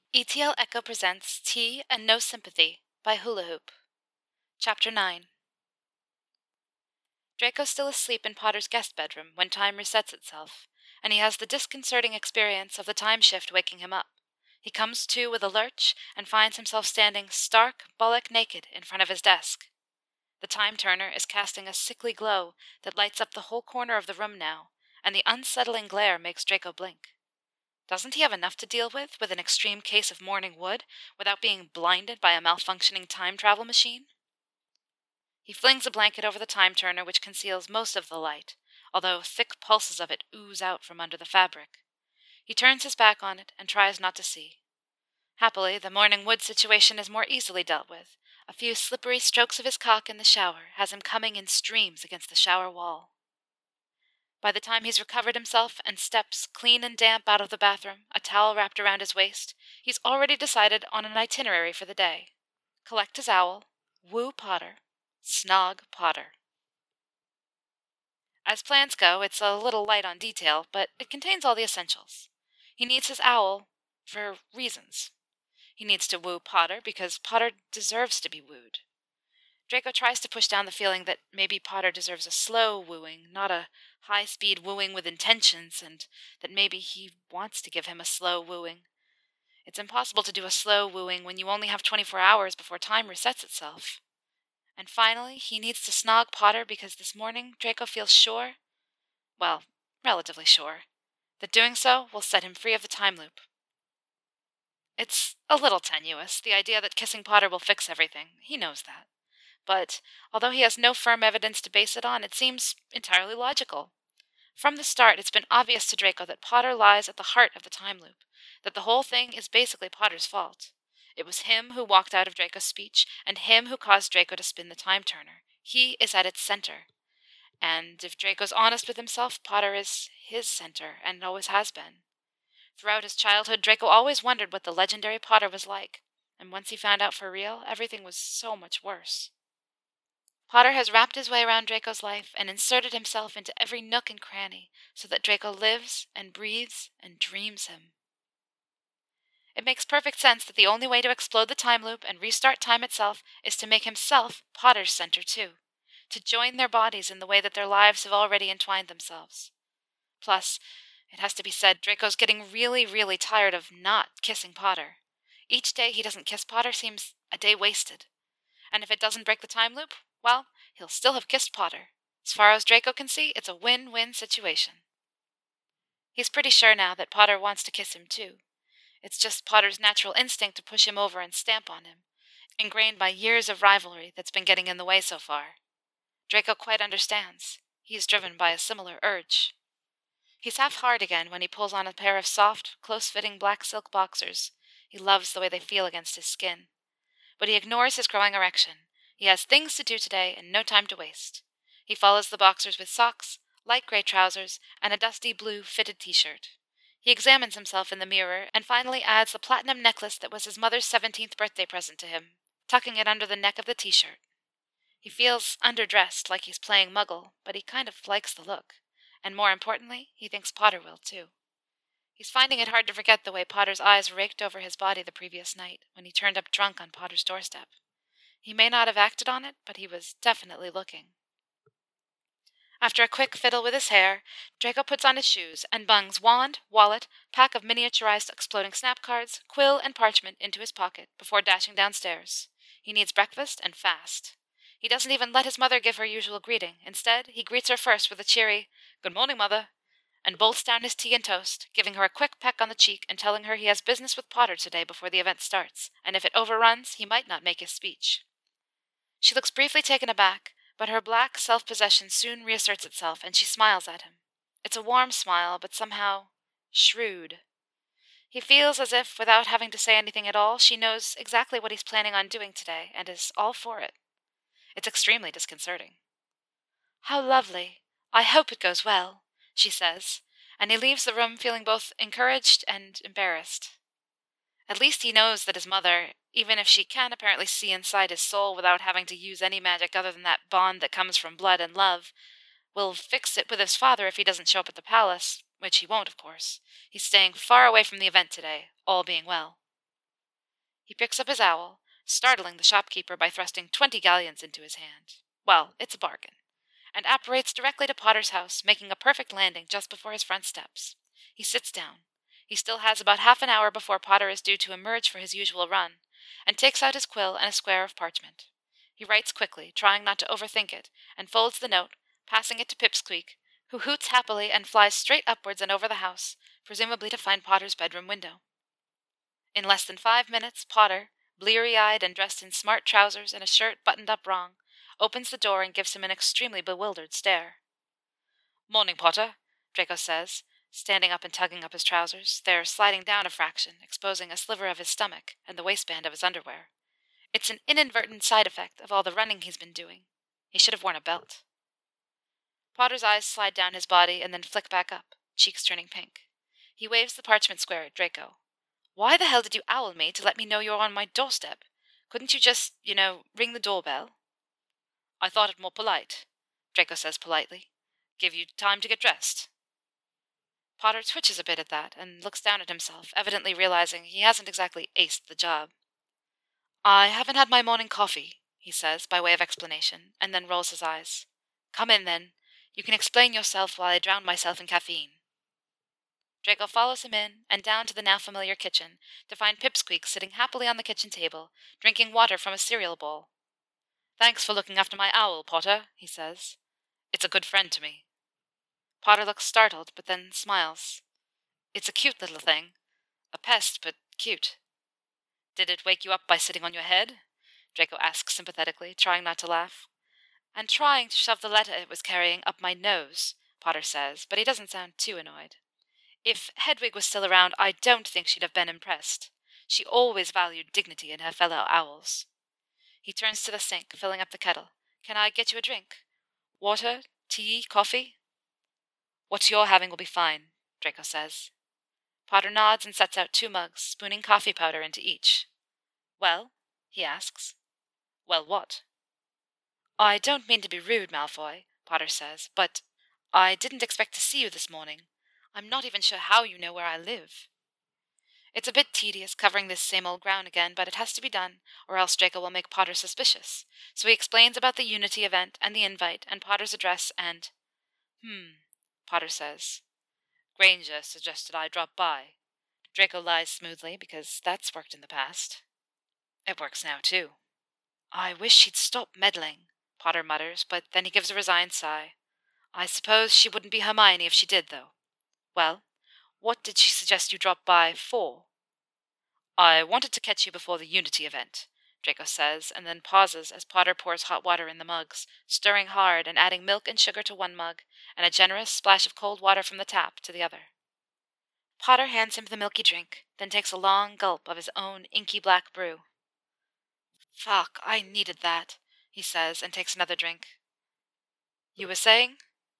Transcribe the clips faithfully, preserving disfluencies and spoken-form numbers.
E T L Echo presents Tea and No Sympathy by Hula Hoop. Chapter nine. Draco's still asleep in Potter's guest bedroom when time resets itself, and he has the disconcerting experience of the time shift waking him up. He comes to with a lurch and finds himself standing stark, bullock naked in front of his desk. The time turner is casting a sickly glow that lights up the whole corner of the room now, and the unsettling glare makes Draco blink. Doesn't he have enough to deal with with an extreme case of morning wood without being blinded by a malfunctioning time travel machine? He flings a blanket over the time turner, which conceals most of the light, although thick pulses of it ooze out from under the fabric. He turns his back on it and tries not to see. Happily, the morning wood situation is more easily dealt with. A few slippery strokes of his cock in the shower has him coming in streams against the shower wall. By the time he's recovered himself and steps clean and damp out of the bathroom, a towel wrapped around his waist, he's already decided on an itinerary for the day. Collect his owl, woo Potter, snog Potter. As plans go, it's a little light on detail, but it contains all the essentials. He needs his owl for reasons. He needs to woo Potter because Potter deserves to be wooed. Draco tries to push down the feeling that maybe Potter deserves a slow wooing, not a high-speed wooing with intentions, and that maybe he wants to give him a slow wooing. It's impossible to do a slow wooing when you only have twenty-four hours before time resets itself. And finally, he needs to snog Potter because this morning Draco feels sure, well, relatively sure, that doing so will set him free of the time loop. It's a little tenuous, the idea that kissing Potter will fix everything. He knows that. But although he has no firm evidence to base it on, it seems entirely logical. From the start, it's been obvious to Draco that Potter lies at the heart of the time loop, that the whole thing is basically Potter's fault. It was him who walked out of Draco's speech, and him who caused Draco to spin the time turner. He is at its center. And if Draco's honest with himself, Potter is his center, and always has been. Throughout his childhood, Draco always wondered what the legendary Potter was like, and once he found out for real, everything was so much worse. Potter has wrapped his way around Draco's life and inserted himself into every nook and cranny so that Draco lives and breathes and dreams him. It makes perfect sense that the only way to explode the time loop and restart time itself is to make himself Potter's center too, to join their bodies in the way that their lives have already entwined themselves. Plus, it has to be said, Draco's getting really, really tired of not kissing Potter. Each day he doesn't kiss Potter seems a day wasted. And if it doesn't break the time loop, well, he'll still have kissed Potter. As far as Draco can see, it's a win-win situation. He's pretty sure now that Potter wants to kiss him too. It's just Potter's natural instinct to push him over and stamp on him, ingrained by years of rivalry that's been getting in the way so far. Draco quite understands. He is driven by a similar urge. He's half hard again when he pulls on a pair of soft, close-fitting black silk boxers. He loves the way they feel against his skin. But he ignores his growing erection. He has things to do today and no time to waste. He follows the boxers with socks, light gray trousers, and a dusty blue fitted t-shirt. He examines himself in the mirror and finally adds the platinum necklace that was his mother's seventeenth birthday present to him, tucking it under the neck of the t-shirt. He feels underdressed, like he's playing Muggle, but he kind of likes the look. And more importantly, he thinks Potter will too. He's finding it hard to forget the way Potter's eyes raked over his body the previous night when he turned up drunk on Potter's doorstep. He may not have acted on it, but he was definitely looking. After a quick fiddle with his hair, Draco puts on his shoes and bungs wand, wallet, pack of miniaturized exploding snap cards, quill, and parchment into his pocket before dashing downstairs. He needs breakfast and fast. He doesn't even let his mother give her usual greeting. Instead, he greets her first with a cheery, "Good morning, Mother," and bolts down his tea and toast, giving her a quick peck on the cheek and telling her he has business with Potter today before the event starts, and if it overruns, he might not make his speech. She looks briefly taken aback, but her black self-possession soon reasserts itself, and she smiles at him. It's a warm smile, but somehow shrewd. He feels as if, without having to say anything at all, she knows exactly what he's planning on doing today, and is all for it. It's extremely disconcerting. "How lovely. I hope it goes well," she says, and he leaves the room feeling both encouraged and embarrassed. At least he knows that his mother, even if she can apparently see inside his soul without having to use any magic other than that bond that comes from blood and love, will fix it with his father if he doesn't show up at the palace, which he won't, of course. He's staying far away from the event today, all being well. He picks up his owl, startling the shopkeeper by thrusting twenty galleons into his hand. Well, it's a bargain. And apparates directly to Potter's house, making a perfect landing just before his front steps. He sits down. He still has about half an hour before Potter is due to emerge for his usual run, and takes out his quill and a square of parchment. He writes quickly, trying not to overthink it, and folds the note, passing it to Pipsqueak, who hoots happily and flies straight upwards and over the house, presumably to find Potter's bedroom window. In less than five minutes, Potter, bleary-eyed and dressed in smart trousers and a shirt buttoned up wrong, opens the door and gives him an extremely bewildered stare. "Morning, Potter," Draco says, standing up and tugging up his trousers. They're sliding down a fraction, exposing a sliver of his stomach and the waistband of his underwear. It's an inadvertent side effect of all the running he's been doing. He should have worn a belt. Potter's eyes slide down his body and then flick back up, cheeks turning pink. He waves the parchment square at Draco. "Why the hell did you owl me to let me know you're on my doorstep? Couldn't you just, you know, ring the doorbell?" "I thought it more polite," Draco says politely. "Give you time to get dressed." Potter twitches a bit at that and looks down at himself, evidently realizing he hasn't exactly aced the job. "I haven't had my morning coffee," he says, by way of explanation, and then rolls his eyes. "Come in, then. You can explain yourself while I drown myself in caffeine." Draco follows him in and down to the now familiar kitchen to find Pipsqueak sitting happily on the kitchen table, drinking water from a cereal bowl. "Thanks for looking after my owl, Potter," he says. "It's a good friend to me." Potter looks startled, but then smiles. "It's a cute little thing. A pest, but cute." "Did it wake you up by sitting on your head?" Draco asks sympathetically, trying not to laugh. "And trying to shove the letter it was carrying up my nose," Potter says, but he doesn't sound too annoyed. "If Hedwig was still around, I don't think she'd have been impressed. She always valued dignity in her fellow owls." He turns to the sink, filling up the kettle. "Can I get you a drink? Water? Tea? Coffee?" "What you're having will be fine," Draco says. Potter nods and sets out two mugs, spooning coffee powder into each. "Well?" he asks. "Well, what?" "I don't mean to be rude, Malfoy," Potter says, "but I didn't expect to see you this morning. I'm not even sure how you know where I live." It's a bit tedious covering this same old ground again, but it has to be done, or else Draco will make Potter suspicious. So he explains about the Unity event and the invite and Potter's address and... Hmm, Potter says. "Granger suggested I drop by." Draco lies smoothly, because that's worked in the past. It works now, too. "I wish she'd stop meddling," Potter mutters, but then he gives a resigned sigh. "I suppose she wouldn't be Hermione if she did, though. Well, what did she suggest you drop by for?" "I wanted to catch you before the Unity event," Draco says, and then pauses as Potter pours hot water in the mugs, stirring hard and adding milk and sugar to one mug, and a generous splash of cold water from the tap to the other. Potter hands him the milky drink, then takes a long gulp of his own inky black brew. "Fuck, I needed that," he says, and takes another drink. "You were saying?"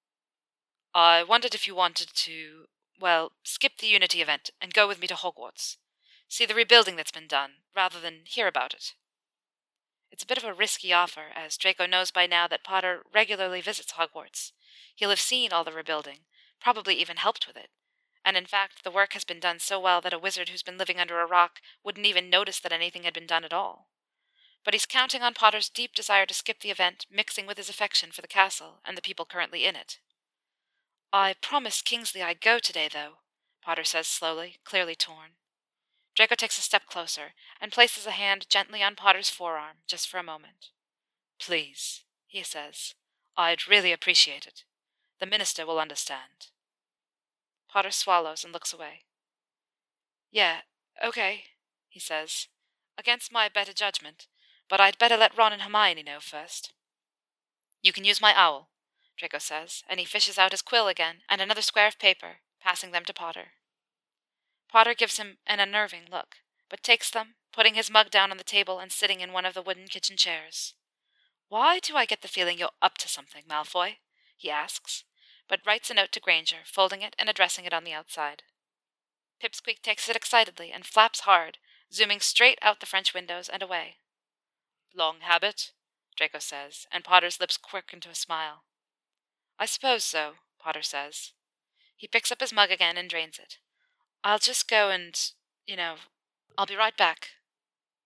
"I wondered if you wanted to, well, skip the Unity event and go with me to Hogwarts. See the rebuilding that's been done, rather than hear about it." It's a bit of a risky offer, as Draco knows by now that Potter regularly visits Hogwarts. He'll have seen all the rebuilding, probably even helped with it. And in fact, the work has been done so well that a wizard who's been living under a rock wouldn't even notice that anything had been done at all. But he's counting on Potter's deep desire to skip the event, mixing with his affection for the castle and the people currently in it. "I promised Kingsley I'd go today, though," Potter says slowly, clearly torn. Draco takes a step closer and places a hand gently on Potter's forearm, just for a moment. "Please," he says. "I'd really appreciate it. The minister will understand." Potter swallows and looks away. "Yeah, okay," he says. "Against my better judgment, but I'd better let Ron and Hermione know first." "You can use my owl," Draco says, and he fishes out his quill again and another square of paper, passing them to Potter. Potter gives him an unnerving look, but takes them, putting his mug down on the table and sitting in one of the wooden kitchen chairs. "Why do I get the feeling you're up to something, Malfoy?" he asks, but writes a note to Granger, folding it and addressing it on the outside. Pipsqueak takes it excitedly and flaps hard, zooming straight out the French windows and away. "Long habit?" Draco says, and Potter's lips quirk into a smile. "I suppose so," Potter says. He picks up his mug again and drains it. "I'll just go and, you know, I'll be right back."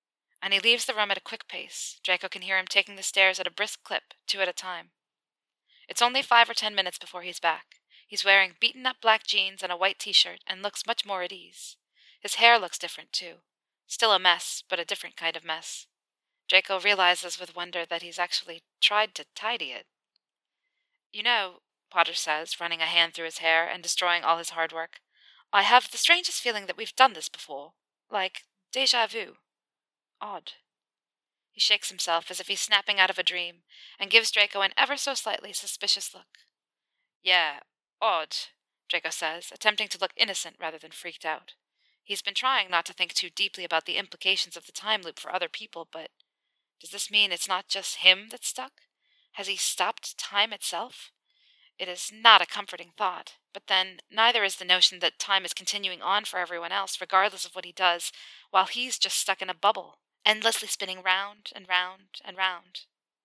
and he leaves the room at a quick pace. Draco can hear him taking the stairs at a brisk clip, two at a time. It's only five or ten minutes before he's back. He's wearing beaten-up black jeans and a white t-shirt and looks much more at ease. His hair looks different, too. Still a mess, but a different kind of mess. Draco realizes with wonder that he's actually tried to tidy it. You know, Potter says, running a hand through his hair and destroying all his hard work, I have the strangest feeling that we've done this before. Like déjà vu. Odd. He shakes himself as if he's snapping out of a dream, and gives Draco an ever so slightly suspicious look. Yeah, odd, Draco says, attempting to look innocent rather than freaked out. He's been trying not to think too deeply about the implications of the time loop for other people, but does this mean it's not just him that's stuck? Has he stopped time itself? It is not a comforting thought, but then neither is the notion that time is continuing on for everyone else, regardless of what he does, while he's just stuck in a bubble, endlessly spinning round and round and round.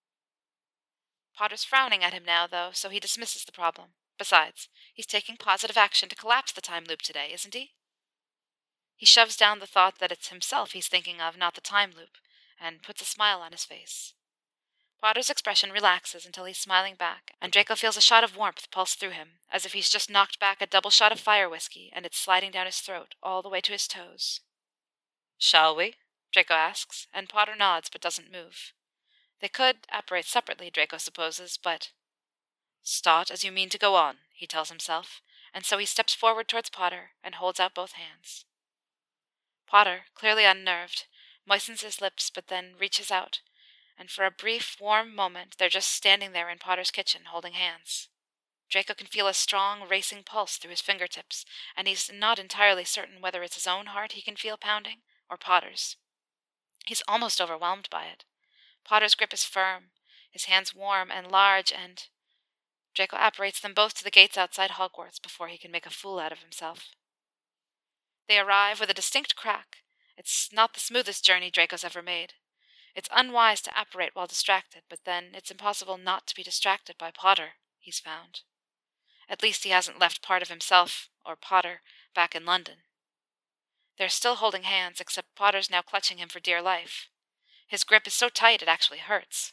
Potter's frowning at him now, though, so he dismisses the problem. Besides, he's taking positive action to collapse the time loop today, isn't he? He shoves down the thought that it's himself he's thinking of, not the time loop, and puts a smile on his face. Potter's expression relaxes until he's smiling back, and Draco feels a shot of warmth pulse through him, as if he's just knocked back a double shot of fire whiskey, and it's sliding down his throat all the way to his toes. Shall we? Draco asks, and Potter nods but doesn't move. They could apparate separately, Draco supposes, but... Start as you mean to go on, he tells himself, and so he steps forward towards Potter and holds out both hands. Potter, clearly unnerved, moistens his lips but then reaches out, and for a brief, warm moment they're just standing there in Potter's kitchen, holding hands. Draco can feel a strong, racing pulse through his fingertips, and he's not entirely certain whether it's his own heart he can feel pounding, or Potter's. He's almost overwhelmed by it. Potter's grip is firm, his hands warm and large, and... Draco apparates them both to the gates outside Hogwarts before he can make a fool out of himself. They arrive with a distinct crack. It's not the smoothest journey Draco's ever made. It's unwise to apparate while distracted, but then it's impossible not to be distracted by Potter, he's found. At least he hasn't left part of himself, or Potter, back in London. They're still holding hands, except Potter's now clutching him for dear life. His grip is so tight it actually hurts.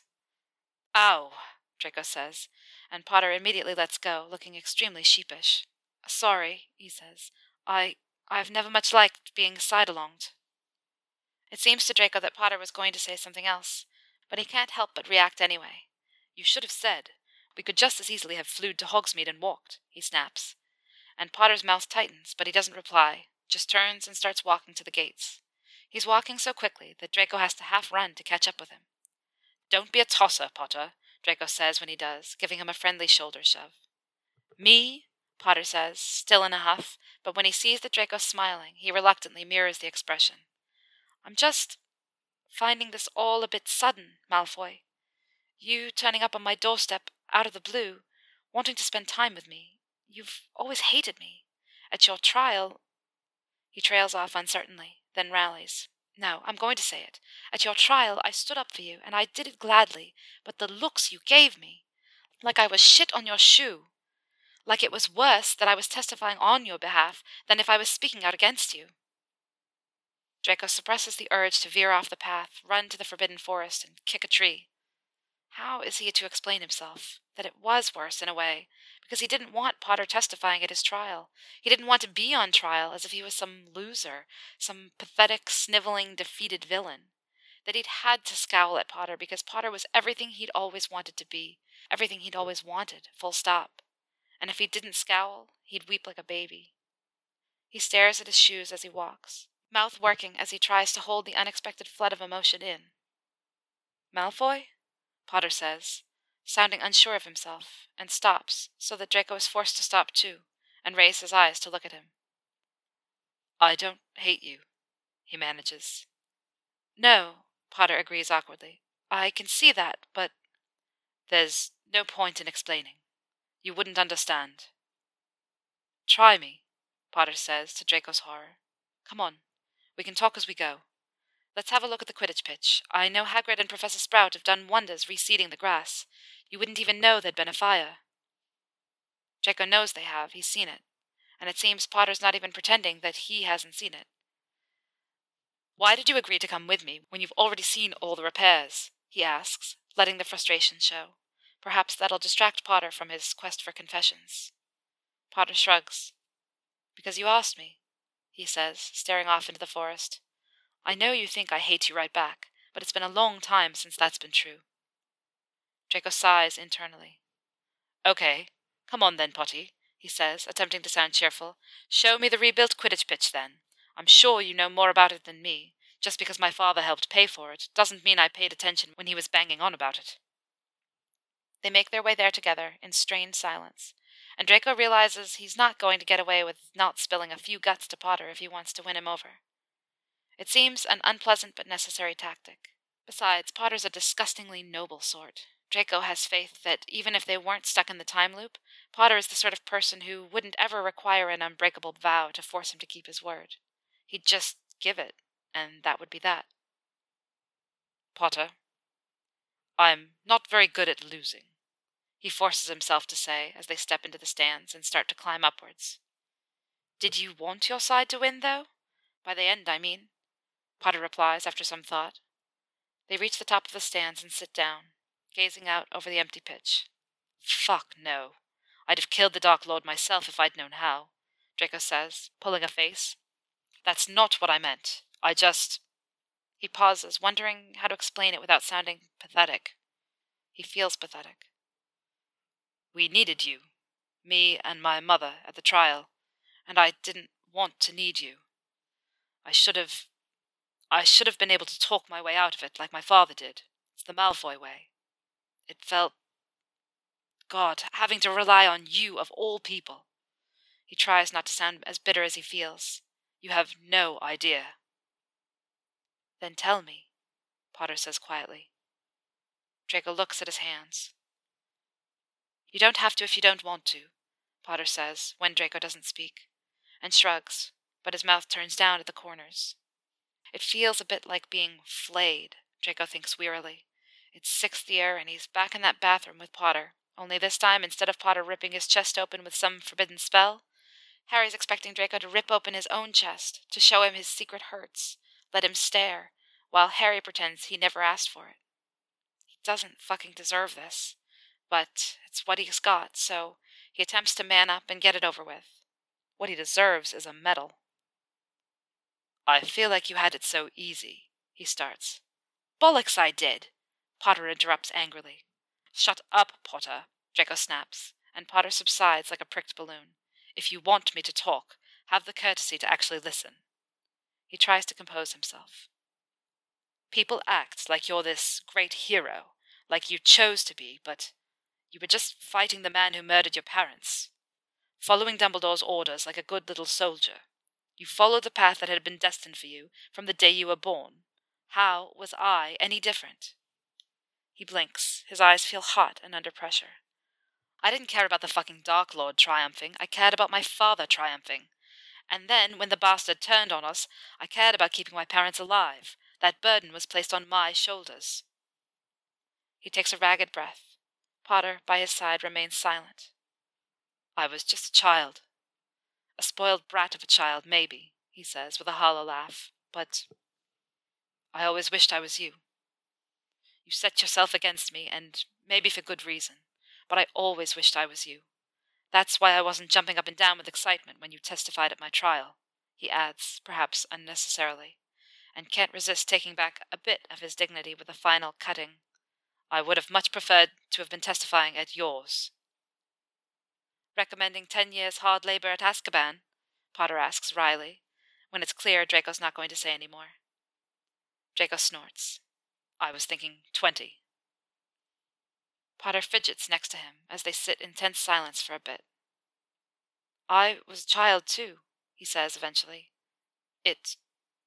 Ow, Draco says, and Potter immediately lets go, looking extremely sheepish. Sorry, he says. I... I've never much liked being side-alonged. It seems to Draco that Potter was going to say something else, but he can't help but react anyway. You should have said. We could just as easily have flewed to Hogsmeade and walked, he snaps. And Potter's mouth tightens, but he doesn't reply, just turns and starts walking to the gates. He's walking so quickly that Draco has to half run to catch up with him. Don't be a tosser, Potter, Draco says when he does, giving him a friendly shoulder shove. Me? Potter says, still in a huff, but when he sees that Draco's smiling, he reluctantly mirrors the expression. I'm just finding this all a bit sudden, Malfoy. You turning up on my doorstep out of the blue, wanting to spend time with me. You've always hated me. At your trial... He trails off uncertainly, then rallies. No, I'm going to say it. At your trial, I stood up for you, and I did it gladly, but the looks you gave me, like I was shit on your shoe. Like it was worse that I was testifying on your behalf than if I was speaking out against you. Draco suppresses the urge to veer off the path, run to the forbidden forest, and kick a tree. How is he to explain himself? That it was worse, in a way, because he didn't want Potter testifying at his trial. He didn't want to be on trial as if he was some loser, some pathetic, sniveling, defeated villain. That he'd had to scowl at Potter because Potter was everything he'd always wanted to be, everything he'd always wanted, full stop. And if he didn't scowl, he'd weep like a baby. He stares at his shoes as he walks, mouth working as he tries to hold the unexpected flood of emotion in. Malfoy? Potter says, sounding unsure of himself, and stops, so that Draco is forced to stop too, and raise his eyes to look at him. I don't hate you, he manages. No, Potter agrees awkwardly. I can see that, but... There's no point in explaining. You wouldn't understand. Try me, Potter says to Draco's horror. Come on, we can talk as we go. Let's have a look at the Quidditch pitch. I know Hagrid and Professor Sprout have done wonders reseeding the grass. You wouldn't even know there'd been a fire. Draco knows they have. He's seen it. And it seems Potter's not even pretending that he hasn't seen it. Why did you agree to come with me when you've already seen all the repairs? He asks, letting the frustration show. Perhaps that'll distract Potter from his quest for confessions. Potter shrugs. Because you asked me, he says, staring off into the forest. I know you think I hate you right back, but it's been a long time since that's been true. Draco sighs internally. Okay, come on then, Potty, he says, attempting to sound cheerful. Show me the rebuilt Quidditch pitch then. I'm sure you know more about it than me. Just because my father helped pay for it doesn't mean I paid attention when he was banging on about it. They make their way there together in strained silence, and Draco realizes he's not going to get away with not spilling a few guts to Potter if he wants to win him over. It seems an unpleasant but necessary tactic. Besides, Potter's a disgustingly noble sort. Draco has faith that even if they weren't stuck in the time loop, Potter is the sort of person who wouldn't ever require an unbreakable vow to force him to keep his word. He'd just give it, and that would be that. Potter, I'm not very good at losing, he forces himself to say as they step into the stands and start to climb upwards. Did you want your side to win, though? By the end, I mean, Potter replies after some thought. They reach the top of the stands and sit down, gazing out over the empty pitch. Fuck no. I'd have killed the Dark Lord myself if I'd known how, Draco says, pulling a face. That's not what I meant. I just... He pauses, wondering how to explain it without sounding pathetic. He feels pathetic. We needed you, me and my mother, at the trial, and I didn't want to need you. I should have... I should have been able to talk my way out of it like my father did. It's the Malfoy way. It felt... God, having to rely on you of all people. He tries not to sound as bitter as he feels. You have no idea. Then tell me, Potter says quietly. Draco looks at his hands. You don't have to if you don't want to, Potter says when Draco doesn't speak, and shrugs, but his mouth turns down at the corners. It feels a bit like being flayed, Draco thinks wearily. It's sixth year, and he's back in that bathroom with Potter, only this time, instead of Potter ripping his chest open with some forbidden spell, Harry's expecting Draco to rip open his own chest to show him his secret hurts, let him stare, while Harry pretends he never asked for it. He doesn't fucking deserve this, but it's what he's got, so he attempts to man up and get it over with. What he deserves is a medal. I feel like you had it so easy, he starts. Bollocks I did, Potter interrupts angrily. Shut up, Potter, Draco snaps, and Potter subsides like a pricked balloon. If you want me to talk, have the courtesy to actually listen. He tries to compose himself. People act like you're this great hero, like you chose to be, but you were just fighting the man who murdered your parents. Following Dumbledore's orders like a good little soldier. You followed the path that had been destined for you from the day you were born. How was I any different? He blinks. His eyes feel hot and under pressure. I didn't care about the fucking Dark Lord triumphing. I cared about my father triumphing. And then, when the bastard turned on us, I cared about keeping my parents alive. That burden was placed on my shoulders. He takes a ragged breath. Potter, by his side, remains silent. I was just a child. A spoiled brat of a child, maybe, he says with a hollow laugh. But I always wished I was you. You set yourself against me, and maybe for good reason. But I always wished I was you. That's why I wasn't jumping up and down with excitement when you testified at my trial, he adds, perhaps unnecessarily, and can't resist taking back a bit of his dignity with a final cutting. I would have much preferred to have been testifying at yours. Recommending ten years hard labor at Azkaban? Potter asks wryly, when it's clear Draco's not going to say any more. Draco snorts. I was thinking twenty. Potter fidgets next to him as they sit in tense silence for a bit. I was a child, too, he says eventually. It...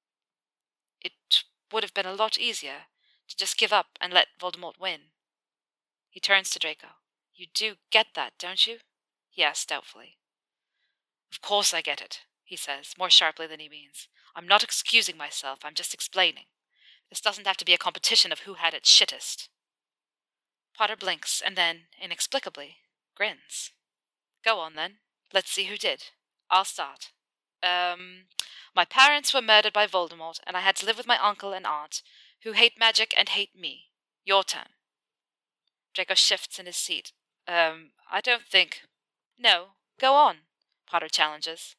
It would have been a lot easier to just give up and let Voldemort win. He turns to Draco. You do get that, don't you? He asks doubtfully. Of course I get it, he says, more sharply than he means. I'm not excusing myself, I'm just explaining. This doesn't have to be a competition of who had it shittest. Potter blinks and then, inexplicably, grins. Go on then. Let's see who did. I'll start. Um, my parents were murdered by Voldemort, and I had to live with my uncle and aunt, who hate magic and hate me. Your turn. Draco shifts in his seat. Um, I don't think... No, go on, Potter challenges.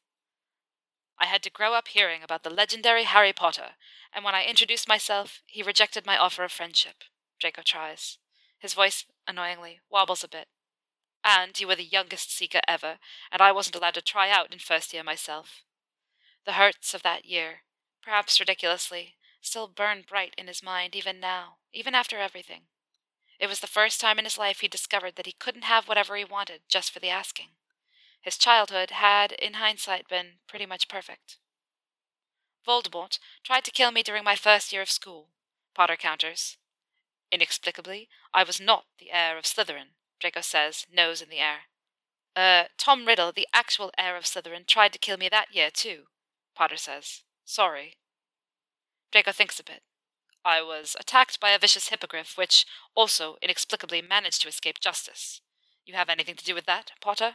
I had to grow up hearing about the legendary Harry Potter, and when I introduced myself, he rejected my offer of friendship. Draco tries. His voice, annoyingly, wobbles a bit. And you were the youngest Seeker ever, and I wasn't allowed to try out in first year myself. The hurts of that year, perhaps ridiculously, still burn bright in his mind even now, even after everything. It was the first time in his life he discovered that he couldn't have whatever he wanted just for the asking. His childhood had, in hindsight, been pretty much perfect. Voldemort tried to kill me during my first year of school, Potter counters. Inexplicably, I was not the heir of Slytherin, Draco says, nose in the air. Uh, Tom Riddle, the actual heir of Slytherin, tried to kill me that year, too, Potter says. Sorry. Draco thinks a bit. I was attacked by a vicious hippogriff, which also inexplicably managed to escape justice. You have anything to do with that, Potter?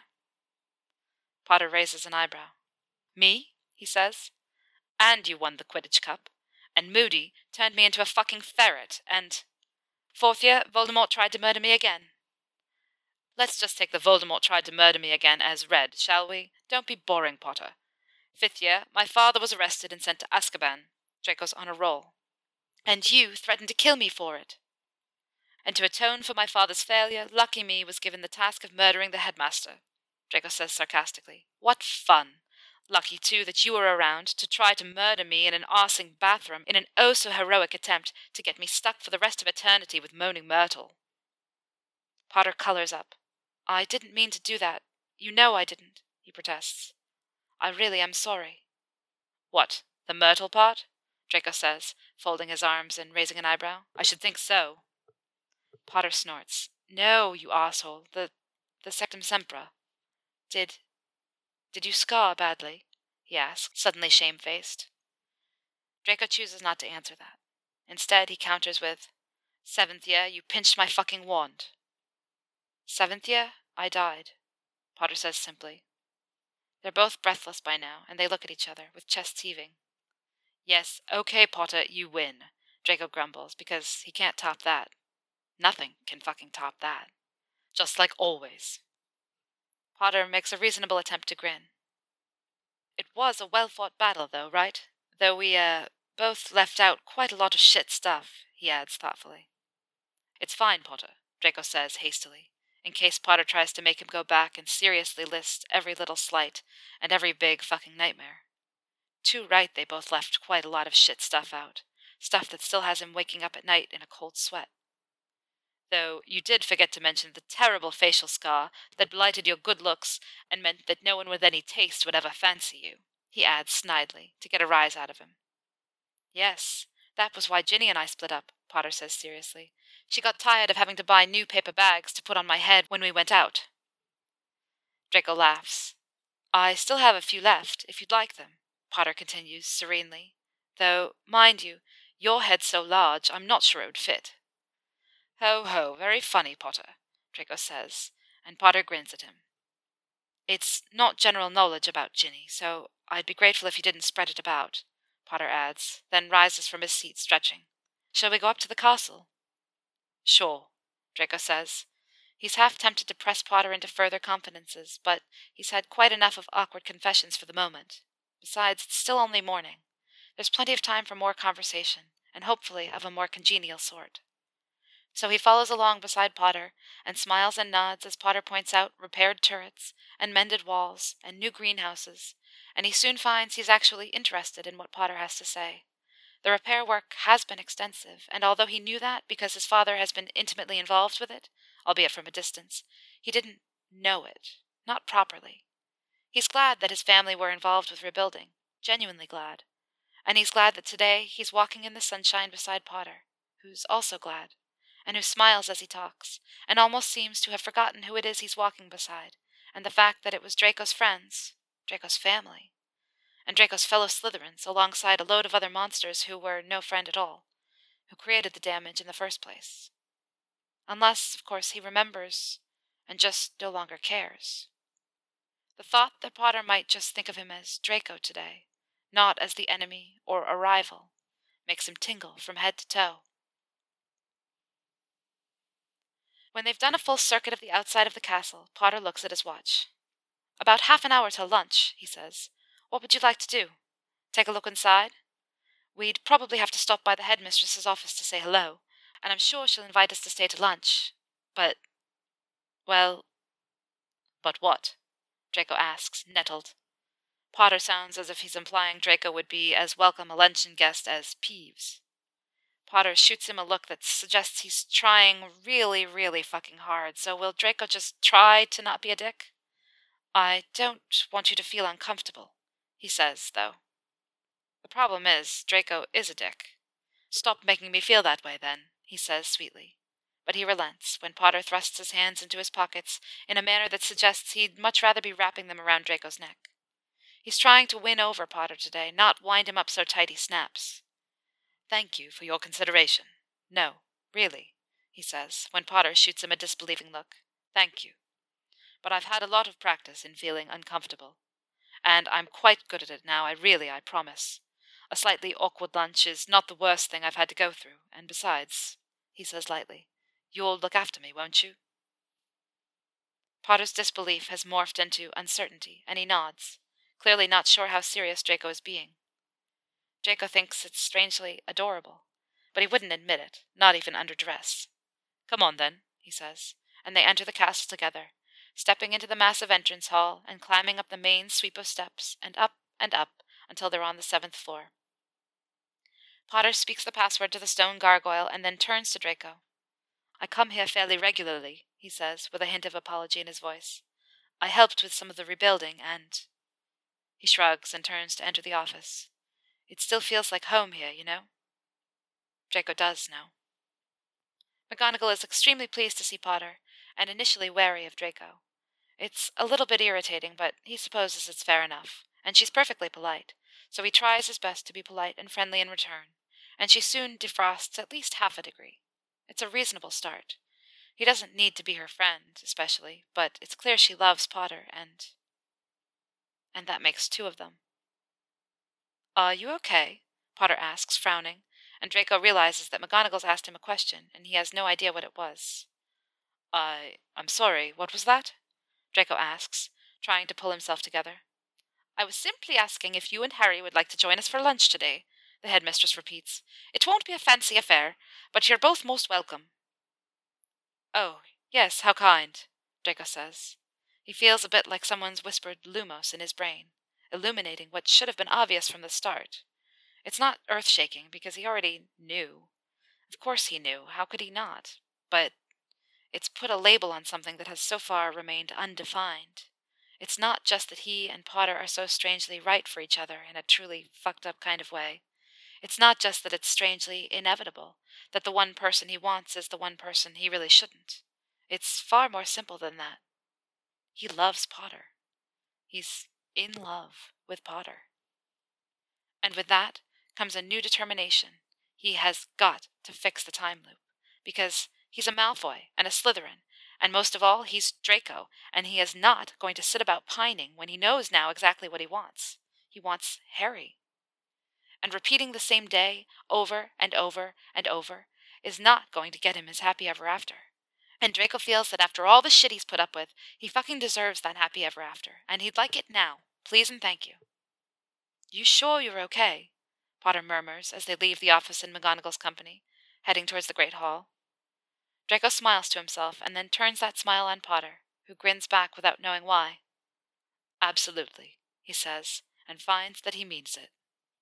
Potter raises an eyebrow. Me? He says. And you won the Quidditch Cup. And Moody turned me into a fucking ferret, and... Fourth year, Voldemort tried to murder me again. Let's just take the Voldemort tried to murder me again as read, shall we? Don't be boring, Potter. Fifth year, my father was arrested and sent to Azkaban. Draco's on a roll. And you threatened to kill me for it. And to atone for my father's failure, Lucky Me was given the task of murdering the headmaster. Draco says sarcastically. What fun! Lucky, too, that you were around to try to murder me in an arsing bathroom in an oh-so-heroic attempt to get me stuck for the rest of eternity with Moaning Myrtle. Potter colors up. I didn't mean to do that. You know I didn't, he protests. I really am sorry. What, the Myrtle part? Draco says, folding his arms and raising an eyebrow. I should think so. Potter snorts. No, you asshole. The... the Sectum Sempra. Did... Did you scar badly? He asks, suddenly shamefaced. Draco chooses not to answer that. Instead, he counters with, Seventh year, you pinched my fucking wand. Seventh year, I died, Potter says simply. They're both breathless by now, and they look at each other, with chests heaving. Yes, okay, Potter, you win, Draco grumbles, because he can't top that. Nothing can fucking top that. Just like always. Potter makes a reasonable attempt to grin. It was a well-fought battle, though, right? Though we, uh, both left out quite a lot of shit stuff, he adds thoughtfully. It's fine, Potter, Draco says hastily, in case Potter tries to make him go back and seriously list every little slight and every big fucking nightmare. Too right they both left quite a lot of shit stuff out, stuff that still has him waking up at night in a cold sweat. Though you did forget to mention the terrible facial scar that blighted your good looks and meant that no one with any taste would ever fancy you, he adds snidely, to get a rise out of him. Yes, that was why Ginny and I split up, Potter says seriously. She got tired of having to buy new paper bags to put on my head when we went out. Draco laughs. I still have a few left, if you'd like them, Potter continues serenely. Though, mind you, your head's so large I'm not sure it would fit. Ho ho, very funny, Potter, Draco says, and Potter grins at him. It's not general knowledge about Ginny, so I'd be grateful if you didn't spread it about, Potter adds, then rises from his seat, stretching. Shall we go up to the castle? Sure, Draco says. He's half tempted to press Potter into further confidences, but he's had quite enough of awkward confessions for the moment. Besides, it's still only morning. There's plenty of time for more conversation, and hopefully of a more congenial sort. So he follows along beside Potter, and smiles and nods as Potter points out repaired turrets, and mended walls, and new greenhouses, and he soon finds he's actually interested in what Potter has to say. The repair work has been extensive, and although he knew that because his father has been intimately involved with it, albeit from a distance, he didn't know it, not properly. He's glad that his family were involved with rebuilding, genuinely glad, and he's glad that today he's walking in the sunshine beside Potter, who's also glad, and who smiles as he talks, and almost seems to have forgotten who it is he's walking beside, and the fact that it was Draco's friends, Draco's family, and Draco's fellow Slytherins alongside a load of other monsters who were no friend at all, who created the damage in the first place. Unless, of course, he remembers and just no longer cares. The thought that Potter might just think of him as Draco today, not as the enemy or a rival, makes him tingle from head to toe. When they've done a full circuit of the outside of the castle, Potter looks at his watch. "About half an hour till lunch," he says. "What would you like to do? Take a look inside? We'd probably have to stop by the headmistress's office to say hello, and I'm sure she'll invite us to stay to lunch. But, well..." "But what?" Draco asks, nettled. Potter sounds as if he's implying Draco would be as welcome a luncheon guest as Peeves. Potter shoots him a look that suggests he's trying really, really fucking hard, so will Draco just try to not be a dick? "I don't want you to feel uncomfortable," he says, though. The problem is, Draco is a dick. "Stop making me feel that way, then," he says sweetly. But he relents when Potter thrusts his hands into his pockets in a manner that suggests he'd much rather be wrapping them around Draco's neck. He's trying to win over Potter today, not wind him up so tight he snaps. "Thank you for your consideration. No, really," he says, when Potter shoots him a disbelieving look. "Thank you. But I've had a lot of practice in feeling uncomfortable. And I'm quite good at it now, I really, I promise. A slightly awkward lunch is not the worst thing I've had to go through, and besides," he says lightly, "you'll look after me, won't you?" Potter's disbelief has morphed into uncertainty, and he nods, clearly not sure how serious Draco is being. Draco thinks it's strangely adorable, but he wouldn't admit it, not even under duress. "Come on, then," he says, and they enter the castle together, stepping into the massive entrance hall and climbing up the main sweep of steps and up and up until they're on the seventh floor. Potter speaks the password to the stone gargoyle and then turns to Draco. "I come here fairly regularly," he says, with a hint of apology in his voice. "I helped with some of the rebuilding, and..." He shrugs and turns to enter the office. "It still feels like home here, you know?" Draco does know. McGonagall is extremely pleased to see Potter, and initially wary of Draco. It's a little bit irritating, but he supposes it's fair enough, and she's perfectly polite, so he tries his best to be polite and friendly in return, and she soon defrosts at least half a degree. It's a reasonable start. He doesn't need to be her friend, especially, but it's clear she loves Potter, and... and that makes two of them. "Are you okay?" Potter asks, frowning, and Draco realizes that McGonagall's asked him a question, and he has no idea what it was. I... I'm sorry, what was that?" Draco asks, trying to pull himself together. "I was simply asking if you and Harry would like to join us for lunch today," the headmistress repeats. "It won't be a fancy affair, but you're both most welcome." "Oh, yes, how kind," Draco says. He feels a bit like someone's whispered Lumos in his brain, illuminating what should have been obvious from the start. It's not earth-shaking, because he already knew. Of course he knew. How could he not? But it's put a label on something that has so far remained undefined. It's not just that he and Potter are so strangely right for each other in a truly fucked-up kind of way. It's not just that it's strangely inevitable, that the one person he wants is the one person he really shouldn't. It's far more simple than that. He loves Potter. He's in love with Potter. And with that comes a new determination. He has got to fix the time loop, because he's a Malfoy and a Slytherin, and most of all, he's Draco, and he is not going to sit about pining when he knows now exactly what he wants. He wants Harry. And repeating the same day over and over and over is not going to get him his happy ever after. And Draco feels that after all the shit he's put up with, he fucking deserves that happy ever after, and he'd like it now. Please and thank you. "You sure you're okay?" Potter murmurs as they leave the office in McGonagall's company, heading towards the Great Hall. Draco smiles to himself and then turns that smile on Potter, who grins back without knowing why. "Absolutely," he says, and finds that he means it.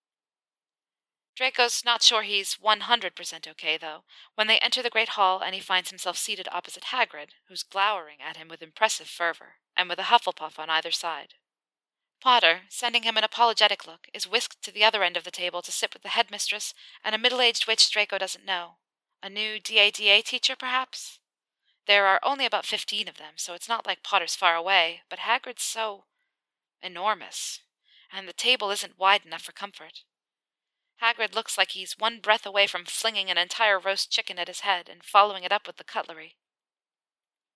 Draco's not sure he's one hundred percent okay, though, when they enter the Great Hall and he finds himself seated opposite Hagrid, who's glowering at him with impressive fervor, and with a Hufflepuff on either side. Potter, sending him an apologetic look, is whisked to the other end of the table to sit with the headmistress and a middle-aged witch Draco doesn't know. A new D A D A teacher, perhaps? There are only about fifteen of them, so it's not like Potter's far away, but Hagrid's so enormous, and the table isn't wide enough for comfort. Hagrid looks like he's one breath away from flinging an entire roast chicken at his head and following it up with the cutlery.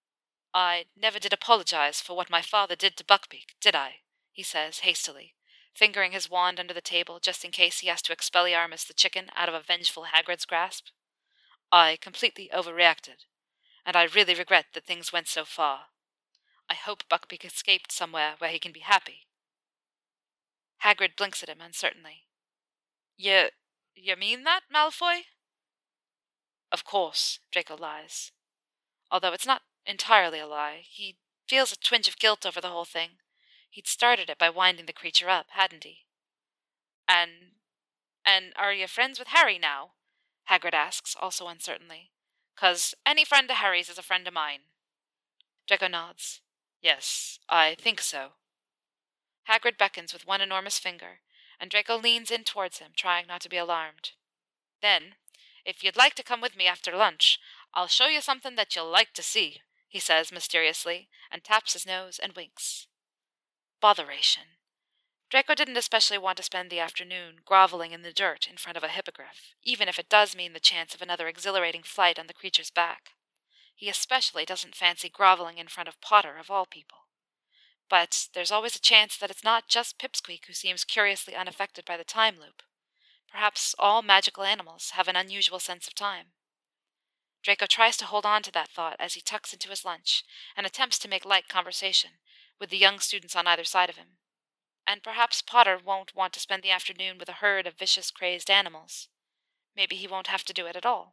I never did apologize for what my father did to Buckbeak, did I? He says hastily, fingering his wand under the table just in case he has to Expelliarmus the chicken out of a vengeful Hagrid's grasp. I completely overreacted, and I really regret that things went so far. I hope Buckbeak escaped somewhere where he can be happy. Hagrid blinks at him uncertainly. You, you mean that, Malfoy? Of course, Draco lies. Although it's not entirely a lie. He feels a twinge of guilt over the whole thing. He'd started it by winding the creature up, hadn't he? And... and are you friends with Harry now? Hagrid asks, also uncertainly. 'Cause any friend of Harry's is a friend of mine. Draco nods. Yes, I think so. Hagrid beckons with one enormous finger, and Draco leans in towards him, trying not to be alarmed. Then, if you'd like to come with me after lunch, I'll show you something that you'll like to see, he says mysteriously, and taps his nose and winks. Botheration. Draco didn't especially want to spend the afternoon groveling in the dirt in front of a hippogriff, even if it does mean the chance of another exhilarating flight on the creature's back. He especially doesn't fancy groveling in front of Potter, of all people. But there's always a chance that it's not just Pipsqueak who seems curiously unaffected by the time loop. Perhaps all magical animals have an unusual sense of time. Draco tries to hold on to that thought as he tucks into his lunch and attempts to make light conversation with the young students on either side of him. And perhaps Potter won't want to spend the afternoon with a herd of vicious, crazed animals. Maybe he won't have to do it at all.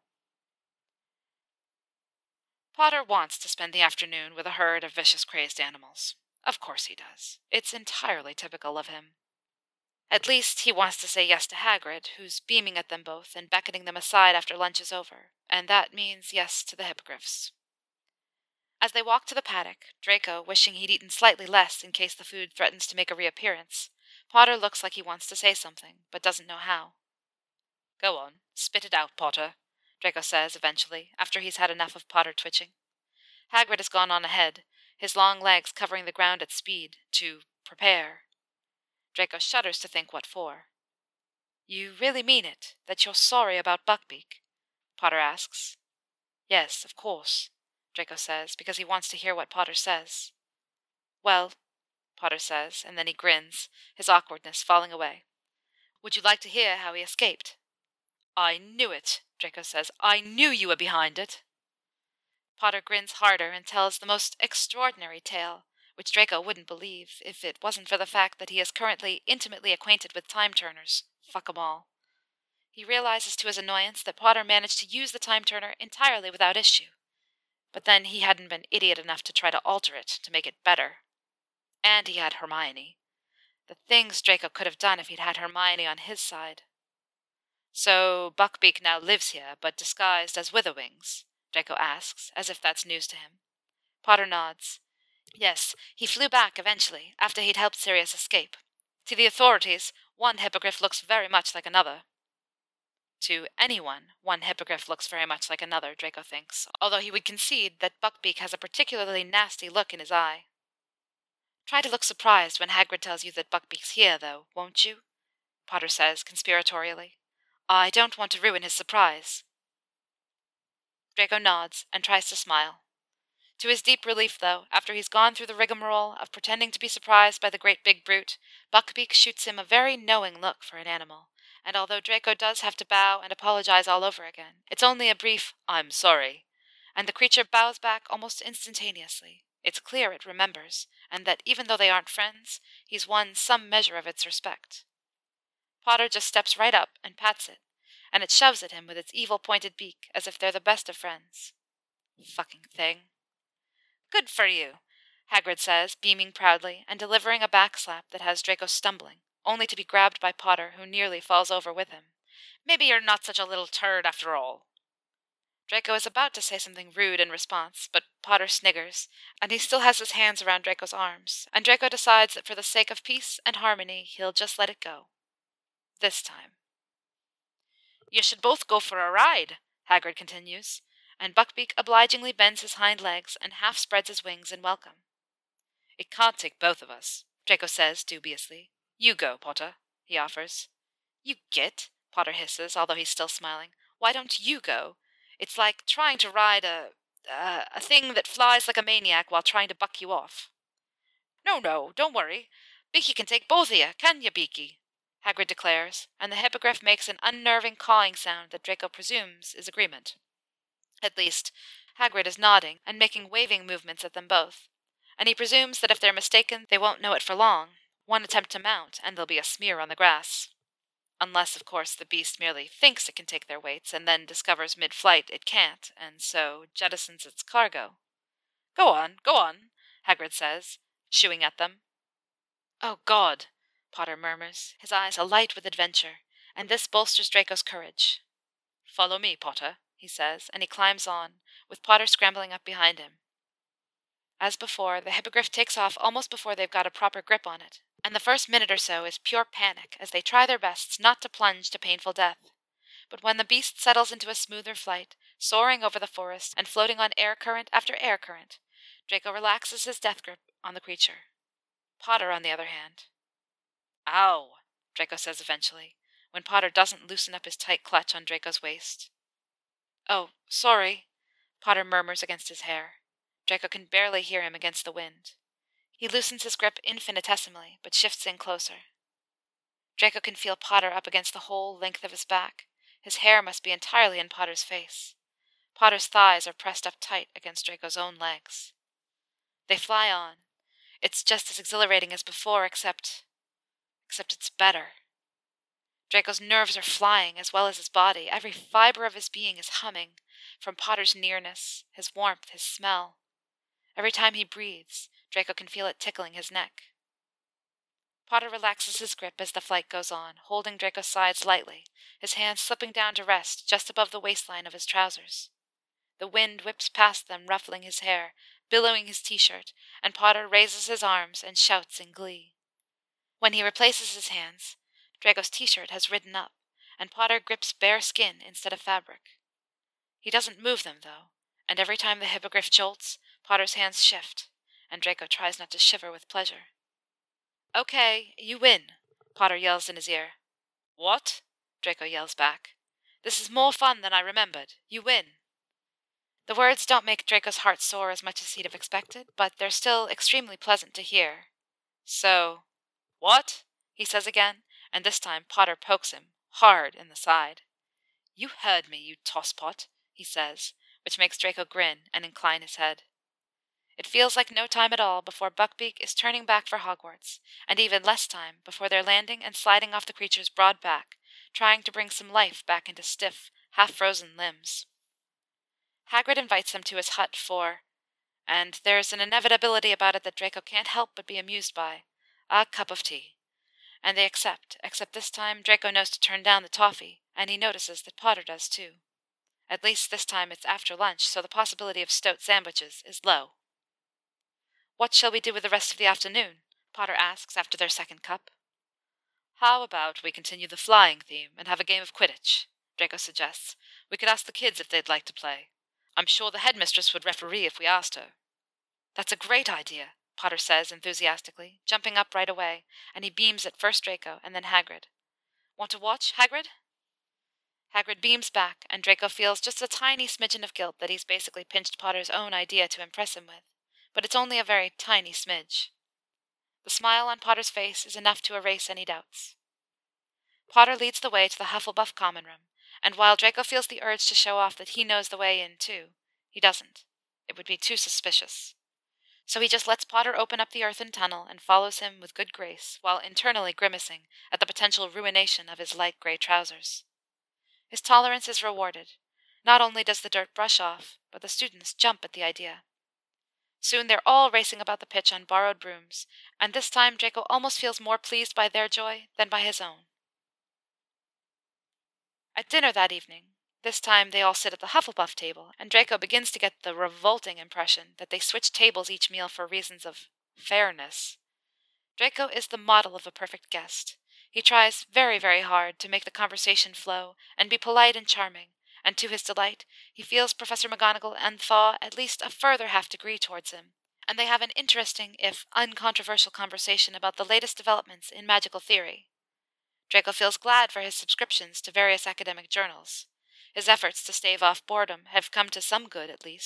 Potter wants to spend the afternoon with a herd of vicious, crazed animals. Of course he does. It's entirely typical of him. At least he wants to say yes to Hagrid, who's beaming at them both and beckoning them aside after lunch is over, and that means yes to the hippogriffs. As they walk to the paddock, Draco wishing he'd eaten slightly less in case the food threatens to make a reappearance, Potter looks like he wants to say something, but doesn't know how. Go on, spit it out, Potter, Draco says eventually, after he's had enough of Potter twitching. Hagrid has gone on ahead, his long legs covering the ground at speed, to prepare. Draco shudders to think what for. You really mean it, that you're sorry about Buckbeak? Potter asks. Yes, of course, Draco says, because he wants to hear what Potter says. Well, Potter says, and then he grins, his awkwardness falling away. Would you like to hear how he escaped? I knew it, Draco says. I knew you were behind it. Potter grins harder and tells the most extraordinary tale, which Draco wouldn't believe if it wasn't for the fact that he is currently intimately acquainted with time-turners. Fuck 'em all. He realizes to his annoyance that Potter managed to use the time-turner entirely without issue. But then he hadn't been idiot enough to try to alter it to make it better. And he had Hermione. The things Draco could have done if he'd had Hermione on his side. So Buckbeak now lives here, but disguised as Witherwings? Draco asks, as if that's news to him. Potter nods. Yes, he flew back eventually, after he'd helped Sirius escape. To the authorities, one hippogriff looks very much like another. To anyone, one hippogriff looks very much like another, Draco thinks, although he would concede that Buckbeak has a particularly nasty look in his eye. Try to look surprised when Hagrid tells you that Buckbeak's here, though, won't you? Potter says conspiratorially. I don't want to ruin his surprise. Draco nods and tries to smile. To his deep relief, though, after he's gone through the rigmarole of pretending to be surprised by the great big brute, Buckbeak shoots him a very knowing look for an animal, and although Draco does have to bow and apologize all over again, it's only a brief, I'm sorry, and the creature bows back almost instantaneously. It's clear it remembers, and that even though they aren't friends, he's won some measure of its respect. Potter just steps right up and pats it, and it shoves at him with its evil pointed beak as if they're the best of friends. Fucking thing. Good for you, Hagrid says, beaming proudly, and delivering a backslap that has Draco stumbling, only to be grabbed by Potter, who nearly falls over with him. Maybe you're not such a little turd after all. Draco is about to say something rude in response, but Potter sniggers, and he still has his hands around Draco's arms, and Draco decides that for the sake of peace and harmony, he'll just let it go. This time. You should both go for a ride, Hagrid continues, and Buckbeak obligingly bends his hind legs and half spreads his wings in welcome. It can't take both of us, Draco says dubiously. You go, Potter, he offers. You git, Potter hisses, although he's still smiling. Why don't you go? It's like trying to ride a... uh, a thing that flies like a maniac while trying to buck you off. No, no, don't worry. Beaky can take both of you, can you, Beaky? Hagrid declares, and the hippogriff makes an unnerving cawing sound that Draco presumes is agreement. At least, Hagrid is nodding and making waving movements at them both, and he presumes that if they're mistaken, they won't know it for long. One attempt to mount, and there'll be a smear on the grass. Unless, of course, the beast merely thinks it can take their weights and then discovers mid-flight it can't, and so jettisons its cargo. Go on, go on, Hagrid says, shooing at them. Oh, God, Potter murmurs, his eyes alight with adventure, and this bolsters Draco's courage. Follow me, Potter, he says, and he climbs on, with Potter scrambling up behind him. As before, the hippogriff takes off almost before they've got a proper grip on it, and the first minute or so is pure panic as they try their best not to plunge to painful death. But when the beast settles into a smoother flight, soaring over the forest and floating on air current after air current, Draco relaxes his death grip on the creature. Potter, on the other hand. Ow, Draco says eventually, when Potter doesn't loosen up his tight clutch on Draco's waist. Oh, sorry, Potter murmurs against his hair. Draco can barely hear him against the wind. He loosens his grip infinitesimally, but shifts in closer. Draco can feel Potter up against the whole length of his back. His hair must be entirely in Potter's face. Potter's thighs are pressed up tight against Draco's own legs. They fly on. It's just as exhilarating as before, except... except it's better. Draco's nerves are flying, as well as his body. Every fiber of his being is humming, from Potter's nearness, his warmth, his smell. Every time he breathes, Draco can feel it tickling his neck. Potter relaxes his grip as the flight goes on, holding Draco's sides lightly, his hands slipping down to rest just above the waistline of his trousers. The wind whips past them, ruffling his hair, billowing his t-shirt, and Potter raises his arms and shouts in glee. When he replaces his hands, Draco's t-shirt has ridden up, and Potter grips bare skin instead of fabric. He doesn't move them, though, and every time the hippogriff jolts, Potter's hands shift, and Draco tries not to shiver with pleasure. Okay, you win, Potter yells in his ear. What? Draco yells back. This is more fun than I remembered. You win. The words don't make Draco's heart soar as much as he'd have expected, but they're still extremely pleasant to hear. So, what? He says again, and this time Potter pokes him, hard in the side. You heard me, you tosspot, he says, which makes Draco grin and incline his head. It feels like no time at all before Buckbeak is turning back for Hogwarts, and even less time before they're landing and sliding off the creature's broad back, trying to bring some life back into stiff, half-frozen limbs. Hagrid invites them to his hut for, and there's an inevitability about it that Draco can't help but be amused by, a cup of tea. And they accept, except this time Draco knows to turn down the toffee, and he notices that Potter does too. At least this time it's after lunch, so the possibility of stoat sandwiches is low. What shall we do with the rest of the afternoon? Potter asks after their second cup. How about we continue the flying theme and have a game of Quidditch? Draco suggests. We could ask the kids if they'd like to play. I'm sure the headmistress would referee if we asked her. That's a great idea, Potter says enthusiastically, jumping up right away, and he beams at first Draco and then Hagrid. Want to watch, Hagrid? Hagrid beams back, and Draco feels just a tiny smidgen of guilt that he's basically pinched Potter's own idea to impress him with. But it's only a very tiny smidge. The smile on Potter's face is enough to erase any doubts. Potter leads the way to the Hufflepuff common room, and while Draco feels the urge to show off that he knows the way in too, he doesn't. It would be too suspicious. So he just lets Potter open up the earthen tunnel and follows him with good grace, while internally grimacing at the potential ruination of his light grey trousers. His tolerance is rewarded. Not only does the dirt brush off, but the students jump at the idea. Soon they're all racing about the pitch on borrowed brooms, and this time Draco almost feels more pleased by their joy than by his own. At dinner that evening, this time they all sit at the Hufflepuff table, and Draco begins to get the revolting impression that they switch tables each meal for reasons of fairness. Draco is the model of a perfect guest. He tries very, very hard to make the conversation flow and be polite and charming, and to his delight, he feels Professor McGonagall and Thaw at least a further half-degree towards him, and they have an interesting, if uncontroversial conversation about the latest developments in magical theory. Draco feels glad for his subscriptions to various academic journals. His efforts to stave off boredom have come to some good, at least,